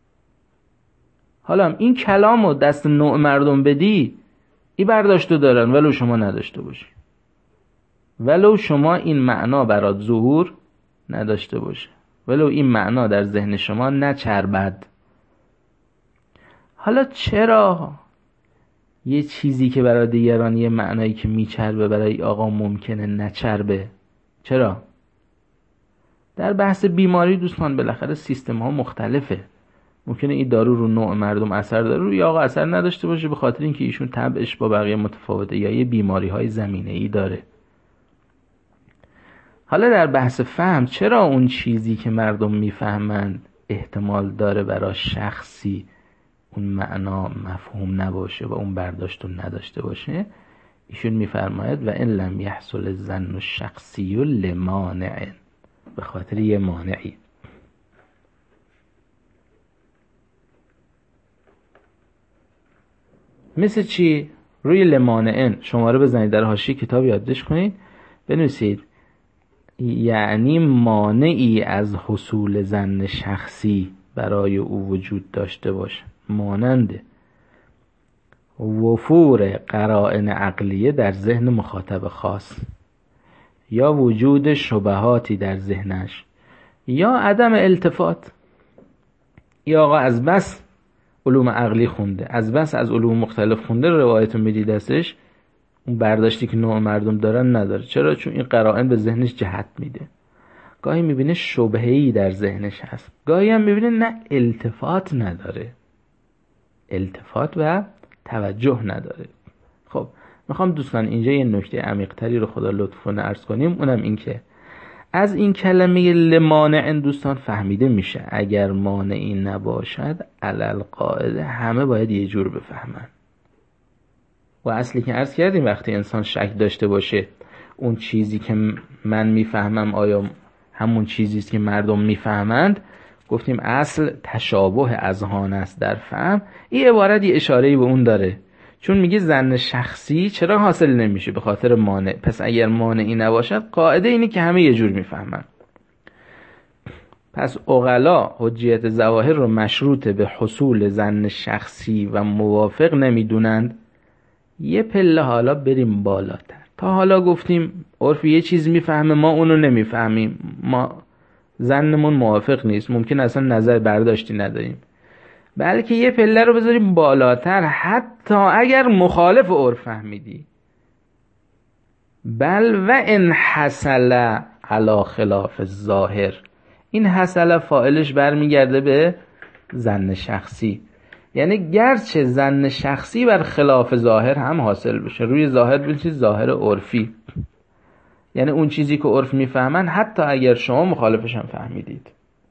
حالا این کلامو دست نوع مردم بدی، این برداشتو دارن ولو شما نداشته باشی، ولو شما این معنا برات ظهور نداشته باشه، ولو این معنا در ذهن شما نچربد. حالا چرا یه چیزی که برای دیگران یه معنایی که میچربه برای آقا ممکنه نچربه؟ چرا؟ در بحث بیماری دوستان بالاخره سیستم ها مختلفه. ممکنه این دارو رو نوع مردم اثر داره، روی آقا اثر نداشته باشه به خاطر اینکه ایشون طبعش با بقیه متفاوته یا یه بیماری های زمینه‌ای داره. حالا در بحث فهم چرا اون چیزی که مردم میفهمند احتمال داره برای شخصی اون معنا مفهوم نباشه و اون برداشت رو نداشته باشه؟ ایشون میفرماید و ان لم یحصل الظن الشخصی لمانع، به خاطر یه مانعی. مثل چی؟ روی لمانعن شماره بزنید، در حاشیه کتاب یادداشت کنید، بنویسید یعنی مانعی از حصول ظن شخصی برای او وجود داشته باشه، مانند وفور قرائن عقلیه در ذهن مخاطب خاص، یا وجود شبهاتی در ذهنش، یا عدم التفات. یا آقا از بس علوم عقلی خونده، از بس از علوم مختلف خونده، روایتو میدی دستش، اون برداشتی که نوع مردم دارن نداره. چرا؟ چون این قرائن به ذهنش جهت میده. گاهی میبینه شبهه‌ای در ذهنش هست، گاهی هم میبینه نه التفات نداره، التفات و توجه نداره. خب میخوام دوستان اینجا یه نکته عمیق‌تری رو خدا لطف کنه عرض کنیم، اونم این که از این کلمه لمانع دوستان فهمیده میشه اگر مانعی نباشد علل قاعده همه باید یه جور بفهمن. و اصلی که عرض کردیم وقتی انسان شک داشته باشه اون چیزی که من میفهمم آیا همون چیزیست که مردم میفهمند، گفتیم اصل تشابه اذهان است در فهم. این عبارت یه اشاره‌ای به اون داره، چون میگه ظن شخصی چرا حاصل نمیشه؟ به خاطر مانع. پس اگر مانعی نباشد قاعده اینه که همه یه جور میفهمن. پس عقلا حجیت ظواهر رو مشروط به حصول ظن شخصی و موافق نمیدونند. یه پله حالا بریم بالاتر. تا حالا گفتیم عرف یه چیز میفهمه، ما اونو نمیفهمیم، ما ظنمون موافق نیست، ممکن اصلا نظر برداشتی نداریم. بلکه یه پله رو بذاریم بالاتر، حتی اگر مخالف عرف فهمیدی، بل و ان حصل علی خلاف الظاهر. این حصل فاعلش برمیگرده به ظن شخصی، یعنی گرچه ظن شخصی بر خلاف ظاهر هم حاصل بشه، روی ظاهر بشه ظاهر عرفی، یعنی اون چیزی که عرف میفهمن حتی اگر شما مخالفش هم فهمیدید.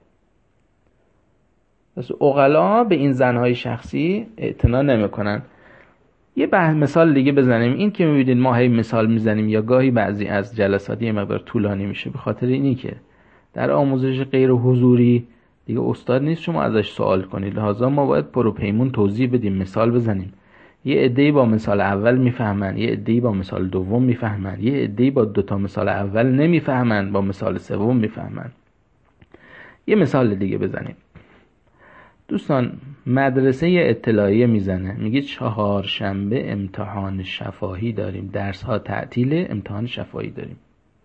پس عقلا به این ظنهای شخصی اعتنا نمیکنن. یه مثال دیگه بزنیم. این که میبینید ما هی مثال میزنیم یا گاهی بعضی از جلسات یه مقدار طولانی میشه، به خاطر اینی که در آموزش غیر حضوری دیگه استاد نیست شما ازش سوال کنید، لحاظا ما باید پروپیمون توضیح بدیم، مثال بزنیم. یه عده‌ای با مثال اول میفهمن، یه عده‌ای با مثال دوم میفهمن، یه عده‌ای با دوتا مثال اول نمیفهمن، با مثال سوم میفهمن. یه مثال دیگه بزنیم. دوستان مدرسه اطلاعیه میزنه، میگه 4 شنبه امتحان شفاهی داریم، درس ها تعطیله، امتحان شفاهی داریم.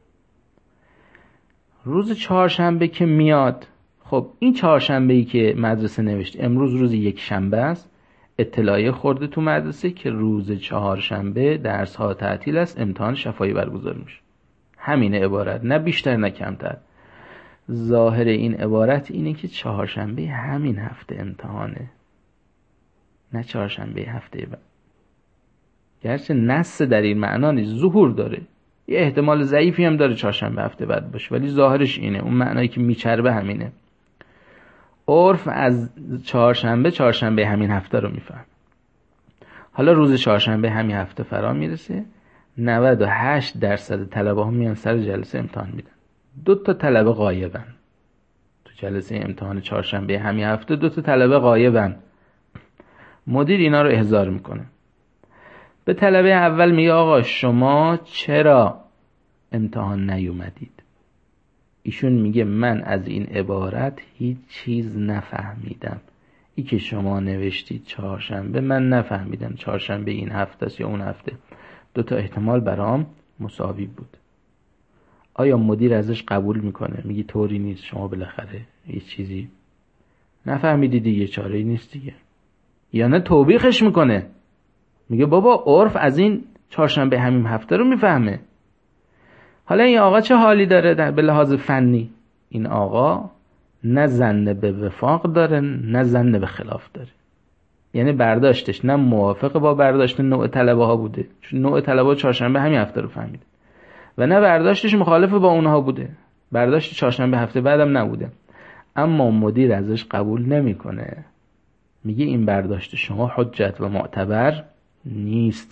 روز 4 شنبه که میاد، خب این 4 شنبه‌ای که مدرسه نوشت امروز روز 1 شنبه است، اطلاعیه خورده تو مدرسه که روز 4 شنبه درس ها تعطیل است، امتحان شفاهی برگزار میشه. همین عبارت، نه بیشتر نه کمتر. ظاهر این عبارت اینه که 4 شنبه همین هفته امتحانه، نه 4 شنبه هفته بعد. گرچه نص در این معنا نیست، ظهور داره، یه احتمال ضعیفی هم داره 4 شنبه هفته بعد باشه، ولی ظاهرش اینه، اون معنایی که میچربه همینه. عرف از 4 شنبه همین هفته رو میفهم. حالا روز 4 شنبه همین هفته فرا میرسه، 98% طلبه ها میان سر جلسه امتحان میدن. 2 تا طلبه غایبن تو جلسه امتحان 4 شنبه همین هفته، 2 تا طلبه غایبن. مدیر اینا رو احضار میکنه، به طلبه اول میگه آقا شما چرا امتحان نیومدید؟ ایشون میگه من از این عبارت هیچ چیز نفهمیدم، ای که شما نوشتید 4 شنبه من نفهمیدم 4 شنبه این هفته است یا اون هفته، 2 تا احتمال برام مساوی بود. آیا مدیر ازش قبول میکنه؟ میگی طوری نیست، شما بالاخره یه چیزی نفهمیدی دیگه، چاره‌ای نیست دیگه. یا نه توبیخش میکنه، میگه بابا عرف از این 4 شنبه همین هفته رو میفهمه. حالا این آقا چه حالی داره به لحاظ فنی؟ این آقا نه ظن به وفاق داره نه ظن به خلاف داره، یعنی برداشتش نه موافق با برداشت نوع طلبه ها بوده، چون نوع طلبه ها 4 شنبه همین هفته رو فهمیده، و نه برداشتش مخالف با اونها بوده، برداشت 4 شنبه هفته بعدم نبوده. اما مدیر ازش قبول نمیکنه، میگه این برداشت شما حجت و معتبر نیست.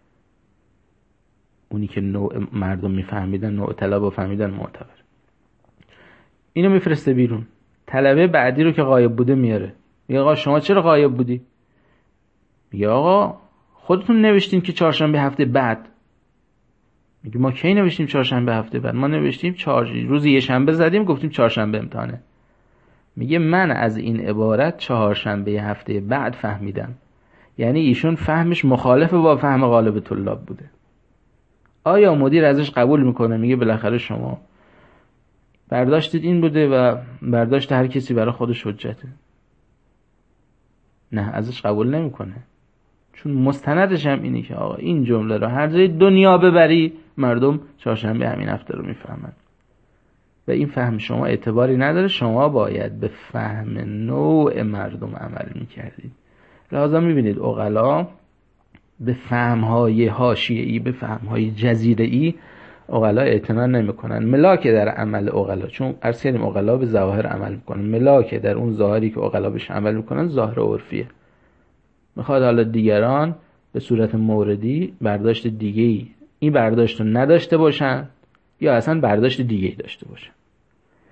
اونی که نوع مردم میفهمیدن، نوع طلبه فهمیدن معتبر. اینو میفرسته بیرون. طلبه بعدی رو که غایب بوده میاره، میگه آقا شما چرا غایب بودی؟ میگه آقا خودتون نوشتین که 4 شنبه هفته بعد. میگه ما کی نوشتیم 4 شنبه هفته بعد؟ ما نوشتیم روز یه شنبه زدیم گفتیم 4 شنبه امتحانه. میگه من از این عبارت 4 شنبه هفته بعد فهمیدم، یعنی ایشون فهمش مخالف با فهم غالب طلاب بوده. آیا مدیر ازش قبول میکنه؟ میگه بالاخره شما برداشتید این بوده و برداشت هر کسی برای خودش حجته. نه، ازش قبول نمیکنه، چون مستندش هم اینه که آقا این جمله رو هر جای دنیا ببری مردم 4 شنبه همین هفته رو میفهمن و این فهم شما اعتباری نداره، شما باید به فهم نوع مردم عمل میکردید. لازم میبینید عقلا به فهمهای حاشیه‌ای، به فهمهای جزیره‌ای عقلا اعتنا نمیکنن. ملاک در عمل عقلا، چون عرض کردیم عقلا به ظواهر عمل میکنن، ملاک در اون ظاهری که عقلا بهش عمل میکنن ظاهر عرفیه. میخواد حالا دیگران به صورت موردی برداشت دیگه‌ای این برداشت رو نداشته باشن یا اصلا برداشت دیگه‌ای داشته باشن.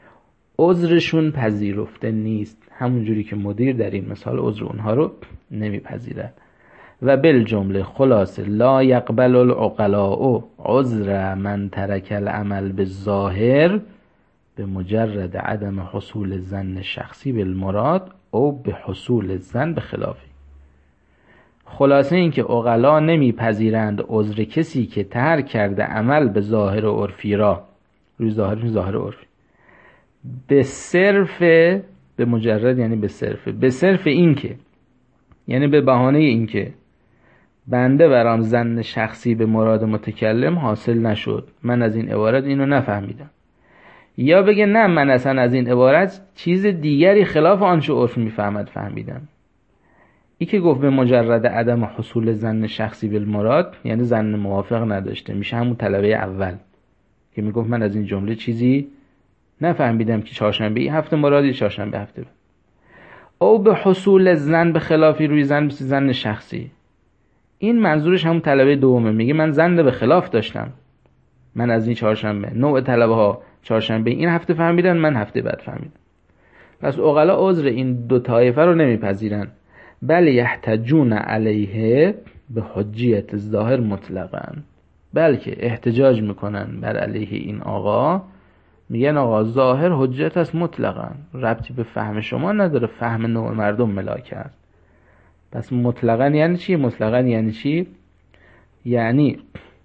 عذرشون پذیرفته نیست، همونجوری که مدیر در این مثال عذر اونها رو نمیپذیرد. و بالجمله خلاصه لا یقبل العقلاء عذر من ترک العمل بالظاهر به مجرد عدم حصول ظن شخصی بالمراد او به حصول الظن به خلافی. خلاصه این که عقلا نمیپذیرند عذر کسی که ترک کرده عمل به ظاهر عرفی را، روی ظاهر عرفی، به صرف، به مجرد یعنی به صرف این که، یعنی به بهانه این که بنده برام ظن شخصی به مراد متکلم حاصل نشد، من از این عبارت اینو نفهمیدم، یا بگه نه من اصلا از این عبارت چیز دیگری خلاف آنچه عرف میفهمد فهمیدم. این که گفت به مجرد عدم حصول ظن شخصی بالمراد یعنی ظن موافق نداشته، میشه همون طلبه اول که میگفت من از این جمله چیزی نفهمیدم که چهارشنبه این هفته مرادی چهارشنبه هفته بعد. او به حصول ظن به خلافی، روی ظن شخصی، این منظورش همون طلبه دومه، میگه من ظن به خلاف داشتم، من از این چهارشنبه، نوع طلبه ها چهارشنبه این هفته فهمیدن، من هفته بعد فهمیدم. پس عقلا عذر این دو طایفه رو نمیپذیرن، بل یحتجون علیه به حجیت الظاهر مطلقاً، بلکه احتجاج میکنن بر علیه این آقا، میگن آقا ظاهر حجت است مطلقاً، ربطی به فهم شما نداره، فهم نوع مردم ملاک است. پس مطلقاً یعنی چی؟ مطلقاً یعنی چی؟ یعنی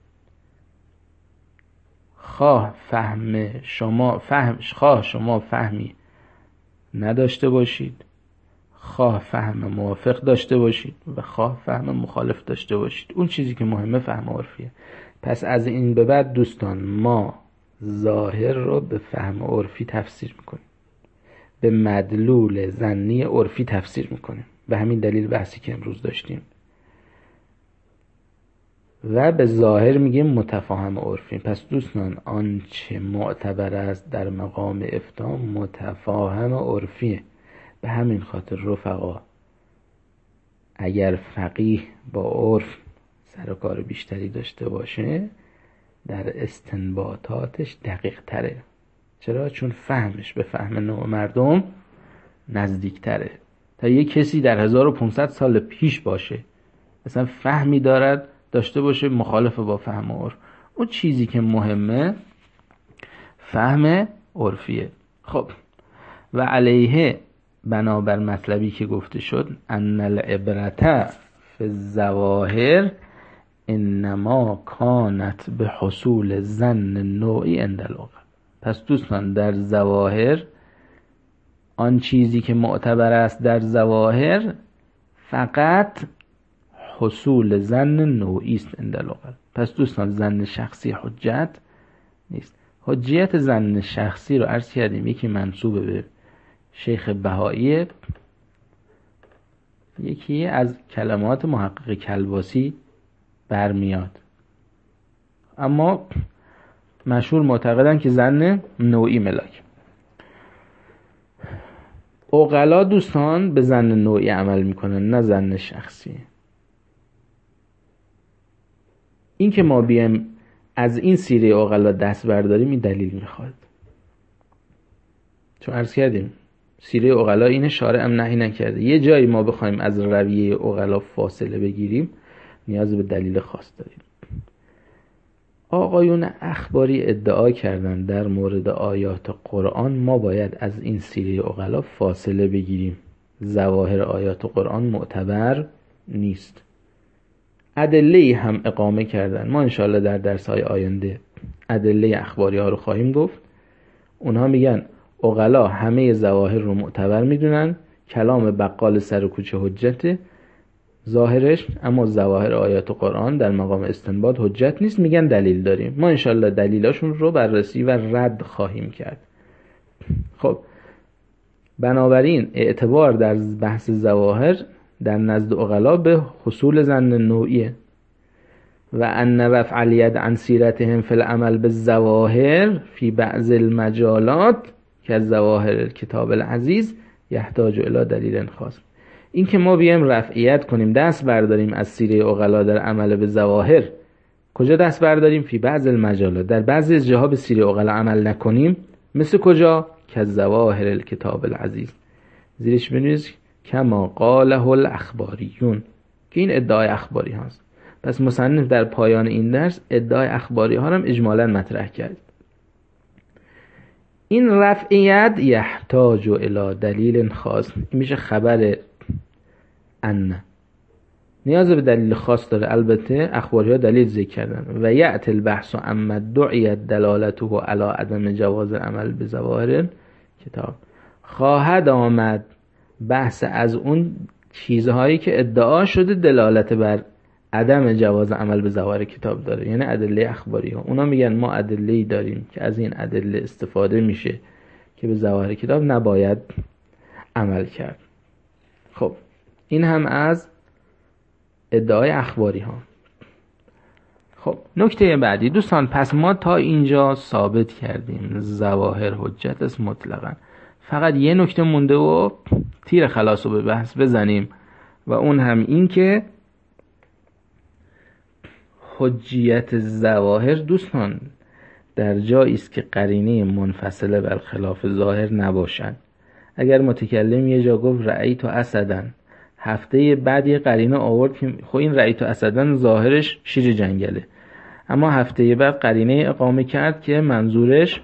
خواه شما فهمی نداشته باشید، خواه فهم موافق داشته باشید و خواه فهم مخالف داشته باشید، اون چیزی که مهمه فهم عرفیه. پس از این به بعد دوستان ما ظاهر رو به فهم عرفی تفسیر میکنیم، به مدلول ظنی عرفی تفسیر میکنیم، به همین دلیل بحثی که امروز داشتیم، و به ظاهر میگیم متفاهم عرفی. پس دوستان آنچه معتبر است در مقام افتاء متفاهم عرفیه. به همین خاطر رفقا اگر فقیه با عرف سر و کار بیشتری داشته باشه در استنباطاتش دقیق تره. چرا؟ چون فهمش به فهم نوع مردم نزدیک تره تا یک کسی در 1500 سال پیش باشه مثلا فهمی داشته باشه مخالف با فهم عرف. اون چیزی که مهمه فهم عرفیه. خب و علیه بنابر مطلبی که گفته شد ان العبرة فی الظواهر انما کانت به حصول ظن نوعی عند العقل. پس دوستان در ظواهر آن چیزی که معتبر است در ظواهر فقط حصول ظن نوعی است عند العقل. پس دوستان ظن شخصی حجت نیست. حجیت ظن شخصی رو عرض کردیم یکی منسوب به شیخ بهایی، یکی از کلمات محقق کلباسی برمیاد، اما مشهور معتقدن که ظن نوعی ملاک. عقلا دوستان به ظن نوعی عمل میکنن نه ظن شخصی. این که ما بیایم از این سیره عقلا دست برداریم این دلیل میخواد، چون عرض کردیم سیره عقلا این شارع هم نهی نکرده. یه جایی ما بخوایم از رویه عقلا فاصله بگیریم نیاز به دلیل خاص داریم. آقایون اخباری ادعا کردن در مورد آیات قرآن ما باید از این سیره عقلا فاصله بگیریم، ظواهر آیات قرآن معتبر نیست. ادله هم اقامه کردن، ما انشاءالله در درس‌های آینده ادله اخباری ها رو خواهیم گفت. اونها میگن عقلا همه ظواهر رو معتبر میدونن، کلام بقال سر کوچه حجته ظاهرش، اما ظواهر آیات قرآن در مقام استنباط حجت نیست. میگن دلیل داریم، ما انشاءالله دلیلاشون رو بررسی و رد خواهیم کرد. خب بنابراین اعتبار در بحث ظواهر در نزد عقلا به حصول ظن نوعیه. و ان رفع الید عن سیرتهم فی العمل بالظواهر فی بعض المجالات که ظواهر الکتاب العزیز یحتاج الی دلیل خاص. این که ما بیایم رفعیت کنیم، دست برداریم از سیره عقلا در عمل به ظواهر، کجا دست برداریم؟ فی بعض المجالات، در بعضی از جاها به سیره عقلا عمل نکنیم. مثل کجا؟ که ظواهر الکتاب العزیز. زیرش بنویس کما قاله الاخباریون، که این ادعای اخباری هاست. پس مصنف در پایان این درس ادعای اخباری ها هم اجمالا مطرح کرد. این رفعیت یحتاج الی دلیل خاص، این میشه خبر ان، نیاز به دلیل خاص داره. البته اخباری ها دلیل ذکر کردن. و یأتی البحث اما دعیت دلالته علی عدم جواز عمل به ظواهر کتاب، خواهد آمد بحث از اون چیزهایی که ادعا شده دلالت بر عدم جواز عمل به ظواهر کتاب داره، یعنی ادله اخباری ها. اونا میگن ما ادله‌ای داریم که از این ادله استفاده میشه که به ظواهر کتاب نباید عمل کرد. خب این هم از ادعای اخباری ها. خب نکته بعدی دوستان، پس ما تا اینجا ثابت کردیم ظواهر حجت است مطلقاً. فقط یه نکته مونده و تیر خلاص رو به بحث بزنیم و اون هم این که حجیت ظواهر دوستان در جایی است که قرینه منفصله بر خلاف ظاهر نباشد. اگر متکلم یه جا گفت رأیت اسدًا، هفته بعد یه قرینه آورد که خب این رأیت اسدًا ظاهرش شیر جنگله، اما هفته بعد قرینه اقامه کرد که منظورش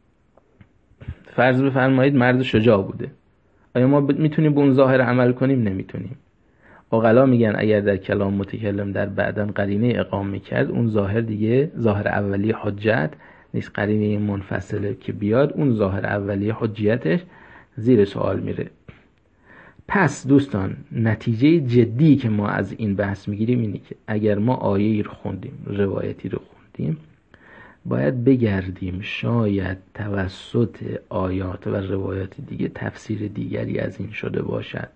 فرض بفرمایید مرد شجاع بوده. آیا ما میتونیم به اون ظاهر عمل کنیم؟ نمیتونیم. عقلا میگن اگر در کلام متکلم در بعدن قرینه اقامه کرد، اون ظاهر دیگه ظاهر اولی حجت نیست. قرینه منفصله که بیاد، اون ظاهر اولی حجیتش زیر سوال میره. پس دوستان نتیجه جدی که ما از این بحث میگیریم اینه که اگر ما آیه‌ای رو خوندیم، روایتی رو خوندیم، باید بگردیم شاید توسط آیات و روایات دیگه تفسیر دیگری از این شده باشد.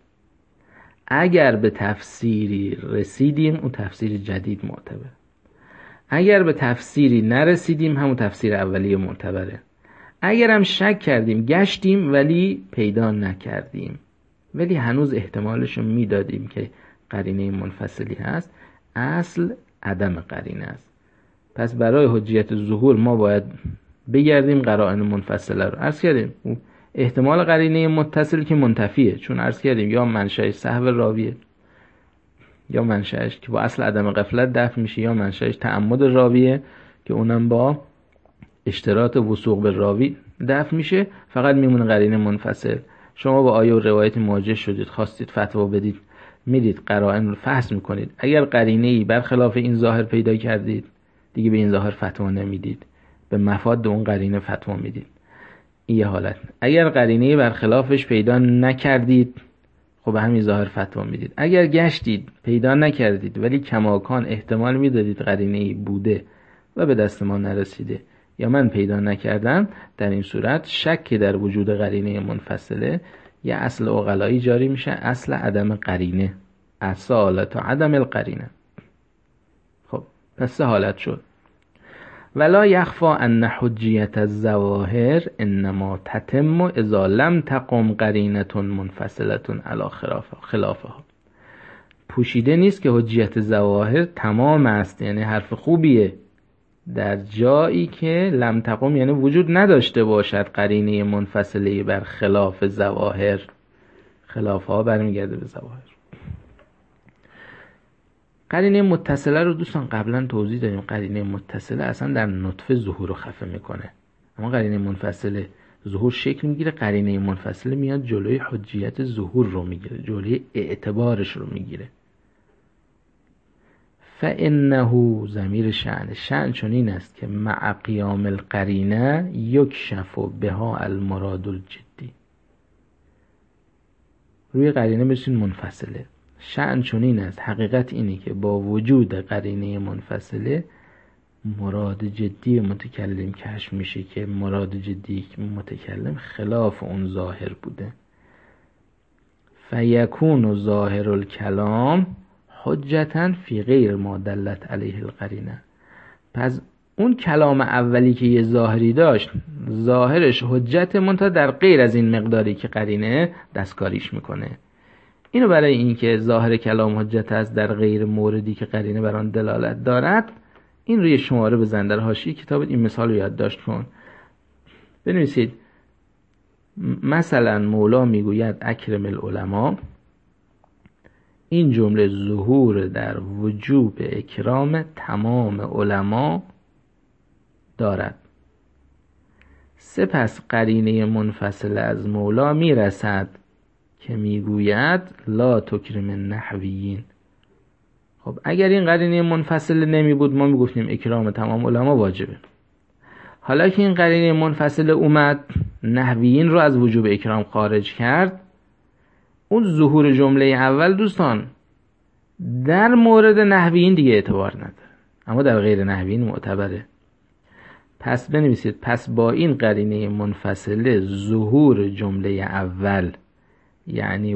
اگر به تفسیری رسیدیم اون تفسیر جدید معتبر، اگر به تفسیری نرسیدیم همون تفسیر اولیه معتبره. اگر هم شک کردیم گشتیم ولی پیدا نکردیم، ولی هنوز احتمالشو میدادیم که قرینه منفصلی هست، اصل عدم قرینه است. پس برای حجیت ظهور ما باید بگردیم قرائن منفصله رو. عرض کردیم احتمال قرینه متصل که منتفیه، چون عرض کردیم یا منشأ سهو راویه، یا منشأش که با اصل عدم غفلت دفع میشه، یا منشأش تعمد راویه که اونم با اشتراط وثوق به راوی دفع میشه، فقط میمونه قرینه منفصل. شما با آیه و روایت مواجه شدید، خواستید فتوا بدید، میدید قرائن رو فحص میکنید، اگر قرینه‌ای برخلاف این ظاهر پیدا کردید دیگه به این ظاهر فتوا نمیدید، به مفاد اون قرینه فتوا میدید. این یه حالت. اگر قرینه‌ای برخلافش پیدا نکردید خب به همین ظاهر فتوا میدید. اگر گشتید پیدا نکردید ولی کماکان احتمال میدادید قرینه‌ای بوده و به دست ما نرسیده یا من پیدا نکردم، در این صورت شک در وجود قرینه منفصله یه اصل عقلایی جاری میشه، اصل عدم قرینه، اصالت و عدم القرینه. خب پس سه حالت شد. ولا یخفا ان حجیت الظواهر انما تتم اذا لم تقم قرینه منفصله علی خلافها. پوشیده نیست که حجیت ظواهر تمام است، یعنی حرف خوبیه، در جایی که لم تقم یعنی وجود نداشته باشد قرینه منفصله بر خلاف ظواهر. خلافها برمیگرده به ظواهر. قرینه متصله رو دوستان قبلا توضیح دادیم. قرینه متصله اصلا در نطفه ظهور رو خفه میکنه، اما قرینه منفصله ظهور شکل میگیره، قرینه منفصله میاد جلوی حجیت ظهور رو میگیره، جلوی اعتبارش رو میگیره. فانه ضمیر شأن چون این است که مع قیام القرینه یکشف بها المراد الجدی. روی قرینه بشین منفصله. شأن چون این است، حقیقت اینه که با وجود قرینه منفصله مراد جدی متکلم کشف میشه که مراد جدی متکلم خلاف اون ظاهر بوده. فیکون ظاهر الکلام حجتاً فی غیر ما دلت علیه القرینه. پس اون کلام اولی که یه ظاهری داشت ظاهرش حجت منتها در غیر از این مقداری که قرینه دستکاریش میکنه. اینو برای اینکه ظاهر کلام حجت است در غیر موردی که قرینه بر آن دلالت دارد، این روی شماره بزن در حاشیه کتابت این مثال رو یادداشت کن. بنویسید مثلا مولا میگوید اکرم العلماء، این جمله ظهور در وجوب اکرام تمام علما دارد. سپس قرینه منفصل از مولا میرسد که میگوید لا تکرم النحویین. خب اگر این قرینه منفصل نمی بود ما میگفتیم اکرام تمام علما واجبه. حالا که این قرینه منفصل اومد نحویین رو از وجوب اکرام خارج کرد، اون ظهور جمله اول دوستان در مورد نحویین دیگه اعتبار نداره، اما در غیر نحویین معتبره. پس بنویسید پس با این قرینه منفصله ظهور جمله اول یعنی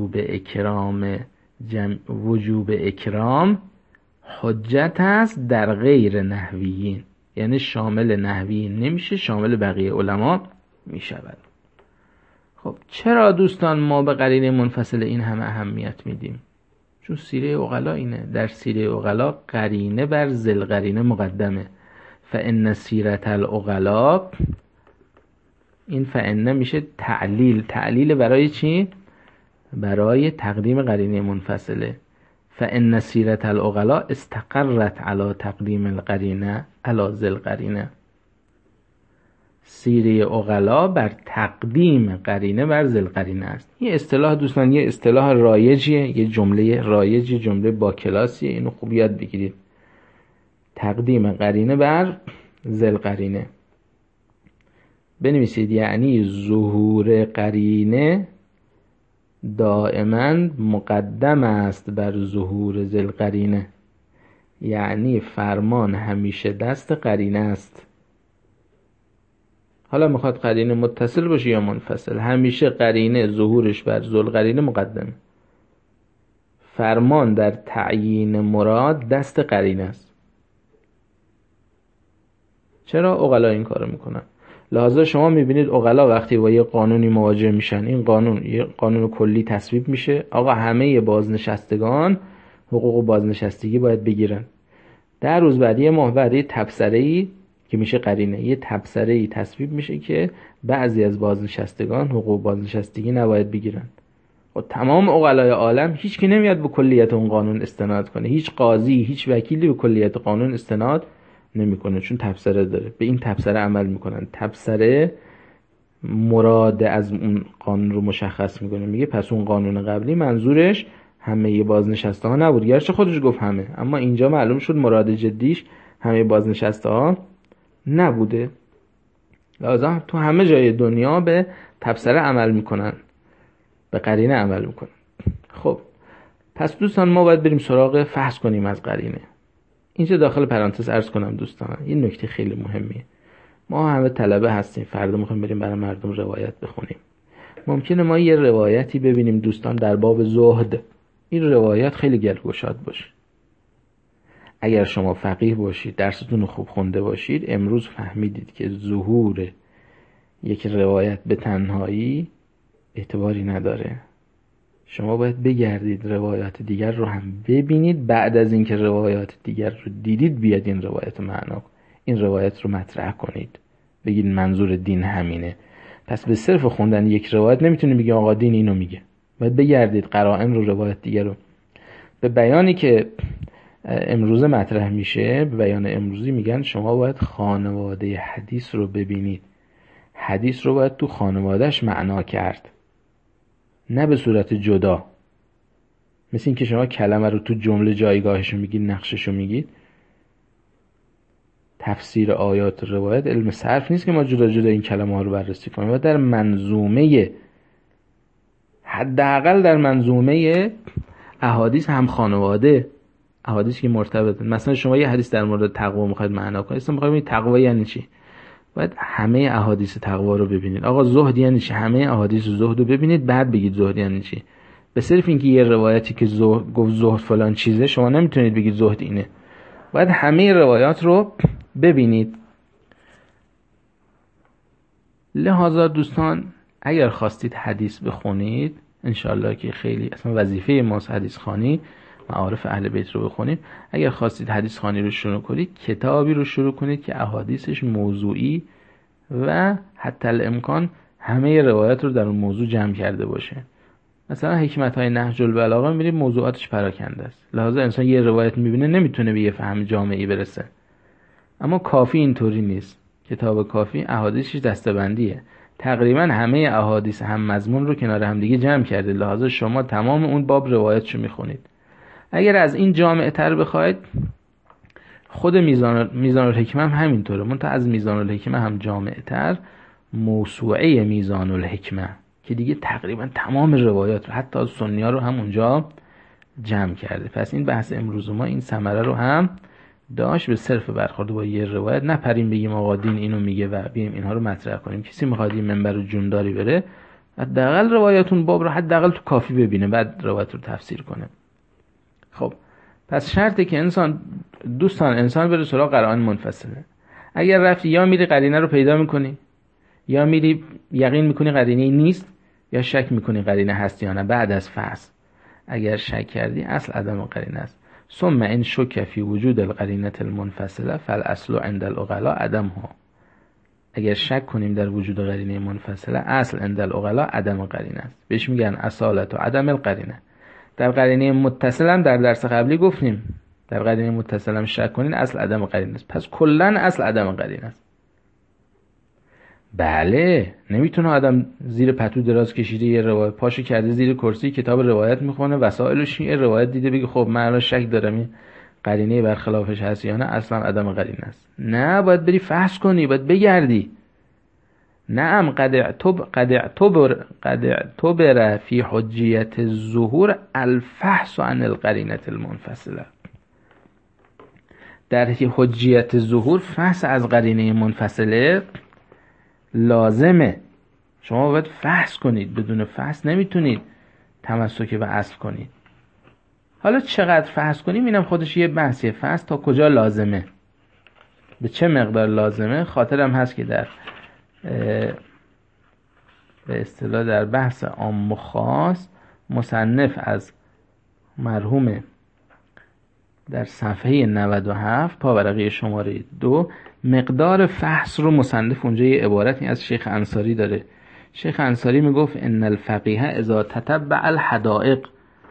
وجوب اکرام حجت است در غیر نحویین، یعنی شامل نحویین نمیشه، شامل بقیه علما میشود. خب چرا دوستان ما به قرینه منفصل این همه اهمیت میدیم؟ چون سیره عقلا اینه. در سیره عقلا قرینه بر ذل قرینه مقدمه. فان سیرت العقلا، این فان میشه تعلیل برای چی؟ برای تقدیم قرینه منفصله. فان سیرت العقلا استقرت علی تقدیم القرینه علی ذل قرینه. سیره عقلا بر تقدیم قرینه بر ذل قرینه است. این اصطلاح دوستان یه اصطلاح رایجیه، یه جمله رایجی، جمله با کلاسیه، اینو خوب یاد بگیرید. تقدیم قرینه بر ذل قرینه. بنویسید یعنی ظهور قرینه دائما مقدم است بر ظهور ذل قرینه، یعنی فرمان همیشه دست قرینه است. حالا میخواد قرینه متصل باشه یا منفصل، همیشه قرینه ظهورش بر ذل قرینه مقدمه. فرمان در تعیین مراد دست قرینه است. چرا عقلا این کارو میکنن؟ لحاظا شما میبینید عقلا وقتی با یه قانونی مواجه میشن، این قانون یه قانون کلی تصویب میشه، آقا همه بازنشستگان حقوق بازنشستگی باید بگیرن. در روز بعد یه ماه بعد یه تبصره‌ای که میشه قرینه، یه تبصره‌ای تصویب میشه که بعضی از بازنشستگان حقوق بازنشستگی نباید بگیرن. و تمام عقلای عالم هیچ کی نمیاد به کلیت اون قانون استناد کنه، هیچ قاضی هیچ وکیلی به کلیت قانون استناد نمیکنه، چون تبصره داره، به این تبصره عمل میکنن. تبصره مراد از اون قانون رو مشخص میکنه، میگه پس اون قانون قبلی منظورش همه بازنشسته ها نبود، گرچه خودش گفت همه، اما اینجا معلوم شد مراد جدیش همه بازنشسته ها نبوده. لازم تو همه جای دنیا به تبصره عمل میکنن، به قرینه عمل میکنن. خب پس دوستان ما باید بریم سراغ فحص کنیم از قرینه. اینجا داخل پرانتز عرض کنم دوستان این نکته خیلی مهمیه. ما همه طلبه هستیم، فردا میخوایم بریم برای مردم روایت بخونیم. ممکنه ما یه روایتی ببینیم دوستان در باب زهد، این روایت خیلی گلگشاد باشه. اگر شما فقیه باشید، درستون رو خوب خونده باشید، امروز فهمیدید که ظهور یک روایت به تنهایی اعتباری نداره. شما باید بگردید روایات دیگر رو هم ببینید، بعد از اینکه روایات دیگر رو دیدید بیاد این روایت معنا، این روایت رو مطرح کنید، بگید منظور دین همینه. پس به صرف خوندن یک روایت نمیتونید بگید آقا دین اینو میگه. باید بگردید قرائن رو، روایت دیگر رو. به بیانی که امروزه مطرح میشه، به بیان امروزی میگن شما باید خانواده حدیث رو ببینید. حدیث رو باید تو خانوادهش معنا کرد، نه به صورت جدا. مثل این که شما کلمه رو تو جمله جایگاهش رو میگید، نقشش رو میگید. تفسیر آیات روایت علم صرف نیست که ما جدا جدا این کلمه ها رو بررسی کنیم. باید در منظومه، حداقل در منظومه احادیث هم خانواده، احادیث که مرتبطه. مثلا شما یه حدیث در مورد تقوا میخواید معنا کنید، اصلا میخواید تقوا یعنی چی؟ باید همه احادیث تقوا رو ببینید. آقا زهد یعنی چی؟ همه احادیث زهد رو ببینید، بعد بگید زهد یعنی چی. به صرف اینکه یه روایتی که گفت زهد فلان چیزه شما نمیتونید بگید زهد اینه. باید همه روایات رو ببینید. لحاظا دوستان اگر خواستید حدیث بخونید، انشالله که خیلی اصلا وظیفه ماست حدیث خوانی، معارف اهل بیت رو بخونید. اگر خواستید حدیث خوانی رو شروع کنید، کتابی رو شروع کنید که احادیثش موضوعی و حتی الامکان همه روایت رو در اون موضوع جمع کرده باشه. مثلا حکمت‌های نهج البلاغه می‌بینید موضوعاتش پراکنده است، لحاظا انسان یه روایت می‌بینه نمیتونه به یه فهم جامعی برسه. اما کافی اینطوری نیست. کتاب کافی احادیثش دسته‌بندیه، تقریبا همه احادیث هم مضمون رو کنار هم دیگه جمع کرده، لحاظا شما تمام اون باب روایتشو می‌خونید. اگر از این جامع‌تر بخواید، خود میزان الحکمه هم همینطوره، منتها از میزان الحکمه هم جامع‌تر موسوعه میزان الحکمه که دیگه تقریبا تمام روایات رو حتی از سنی‌ها رو هم اونجا جمع کرده. پس این بحث امروز ما این ثمره رو هم داشت، به صرف برخورد با یه روایت نپریم بگیم آقا دین اینو میگه و بیایم اینها رو مطرح کنیم. کسی میخواد این منبر و جونداری بره، حداقل روایتون باب رو حداقل تو کافی ببینه، بعد روایت رو تفسیر کنه. خب پس شرطه که انسان بره سراغ قرائن منفصله. اگر رفتی یا میری قرینه رو پیدا میکنی، یا میری یقین میکنی قرینه نیست، یا شک میکنی قرینه هست یا نه بعد از فحص. اگر شک کردی اصل عدم قرینه است. ثم ان شک فی وجود القرینه المنفصله فالاصل عند العقلاء عدمها. اگر شک کنیم در وجود قرینه منفصله، اصل عند العقلاء عدم قرینه است. بهش میگن اصالت و عدم القرینه. در قرینه متصل هم در درس قبلی گفتیم، در قرینه متصل هم شک کنین اصل عدم قرینه است. پس کلا اصل عدم قرینه است. بله، نمیتونه آدم زیر پتو دراز کشیده یه روایت پاشو کرده زیر کرسی کتاب روایت میخونه وسائل و شیعه روایت دیده بگه خب من الان شک دارم این قرینه برخلافش هست یا نه، اصلا عدم قرینه است. نه، باید بری فحص کنی، باید بگردی. نعم قد اعتبر فی حجیت الظهور الفحص عن القرینه المنفصله. در حجیت ظهور فحص از قرینه منفصله لازمه. شما باید فحص کنید، بدون فحص نمیتونید تمسک به اصل کنید. حالا چقدر فحص کنیم اینم خودش یه بحثیه. فحص تا کجا لازمه، به چه مقدار لازمه. خاطرم هست که در به اصطلاح در بحث عام و خاص مصنف از مرحوم در صفحه 97 پاورقی شماره 2 مقدار فحص رو مصنف اونجا یه عبارتی از شیخ انصاری داره. شیخ انصاری میگفت ان الفقیه اذا تتبع الحدائق.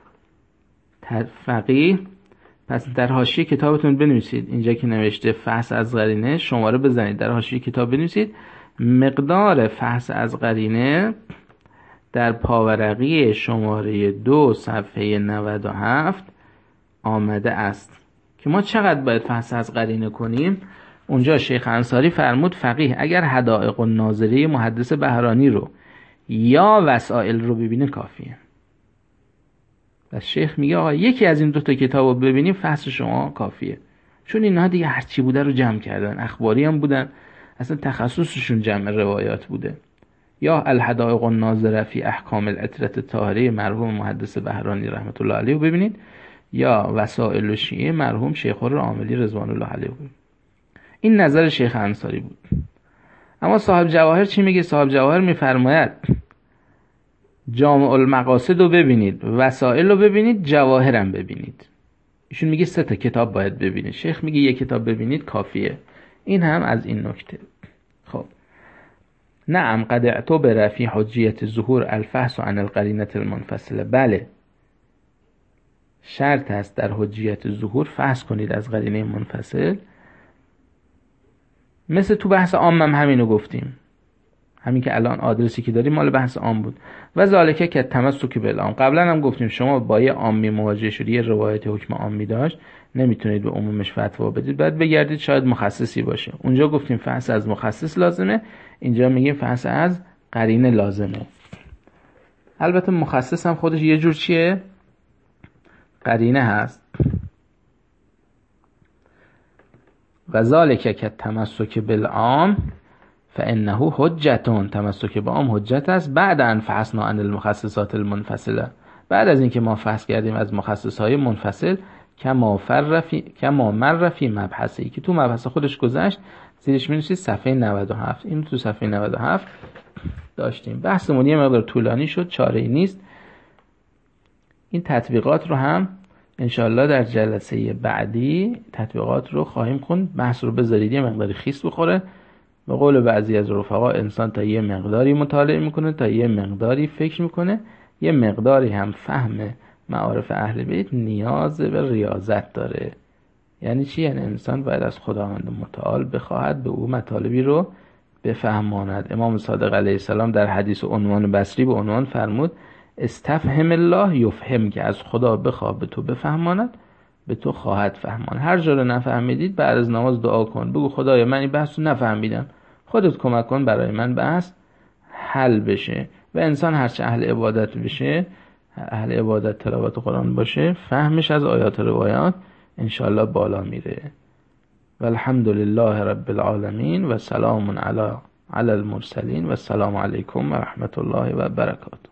فقیه، پس در حاشیه کتابتون بنویسید اینجا که نوشته فحص از قرینه، شماره بزنید در حاشیه کتاب بنویسید مقدار فحص از قرینه در پاورقی شماره 2 صفحه 97 آمده است که ما چقدر باید فحص از قرینه کنیم. اونجا شیخ انصاری فرمود فقیه اگر حدائق الناظری محدث بهرانی رو یا وسائل رو ببینه کافیه. و شیخ میگه آقا یکی از این دوتا کتاب رو ببینیم فحص شما کافیه، چون اینها دیگه هرچی بوده رو جمع کردن، اخباری هم بودن، اصلا تخصصشون جمع روایات بوده. یا الحدائق الناظره فی احکام العطرة الطاهره مرحوم محدث بهرانی رحمت الله علیه رو ببینید، یا وسائل شیعه مرحوم شیخ العاملی رضوان الله علیه. این نظر شیخ انصاری بود. اما صاحب جواهر چی میگه؟ صاحب جواهر میفرماید جامع المقاصد رو ببینید، وسائل رو ببینید، جواهرم ببینید. ایشون میگه 3 تا کتاب باید ببینید، شیخ میگه 1 کتاب ببینید کافیه. این هم از این نکته. خب نعم قد اعتبر فی حجیت ظهور الفحص عن القرینه المنفصله. بله، شرط است در حجیت ظهور فحص کنید از قرینه منفصل. مثل تو بحث عام هم همینو گفتیم، همین که الان آدرسی که داریم مال بحث عام بود. و ذالکه که تمسک بالعام. قبلا هم گفتیم شما با یه عامی مواجه شدی، یه روایت حکم عامی داشت، نمیتونید به عمومش فتوا بدید، بعد بگردید شاید مخصصی باشه. اونجا گفتیم فحص از مخصص لازمه، اینجا میگیم فحص از قرینه لازمه. البته مخصص هم خودش یه جور چیه؟ قرینه هست. و ذالک که تمسک بالعام فانه حجتون. تمسک با عام حجت است بعد ان فحصنا عن المخصصات المنفصله. بعد از اینکه ما فحص کردیم از مخصصهای منفصل، کما مر فی مبحثی، که تو مبحث خودش گذشت، زیرش می‌نویسید صفحه 97. این تو صفحه 97 داشتیم. بحثمون یه مقدار طولانی شد، چاره‌ای نیست. این تطبیقات رو هم انشالله در جلسه بعدی تطبیقات رو خواهیم خوند. بحث رو بذارید یه مقداری خیس بخوره، به قول بعضی از رفقا انسان تا یه مقداری مطالعه میکنه، تا یه مقداری فکر میکنه، یه مقداری هم فهم معارف اهل بیت نیاز به ریاضت داره. یعنی چی؟ یعنی انسان باید از خداوند متعال بخواهد به او مطالبی رو بفهماند. امام صادق علیه السلام در حدیث عنوان بصری به عنوان فرمود استفهم الله یفهم، که از خدا بخواه به تو بفهماند به تو خواهد فهمان. هر جا رو نفهمیدید بعد از نماز دعا کن، بگو خدایا من این بحث رو نفهمیدم، خودت کمک کن برای من بحث حل بشه. و انسان هرچه اهل عبادت بشه، اهل عبادت تلاوت قرآن باشه، فهمش از آیات روایات انشاءالله بالا میره. و الحمد لله رب العالمین و سلام علی المرسلین و السلام علیکم و رحمت الله و برکاته.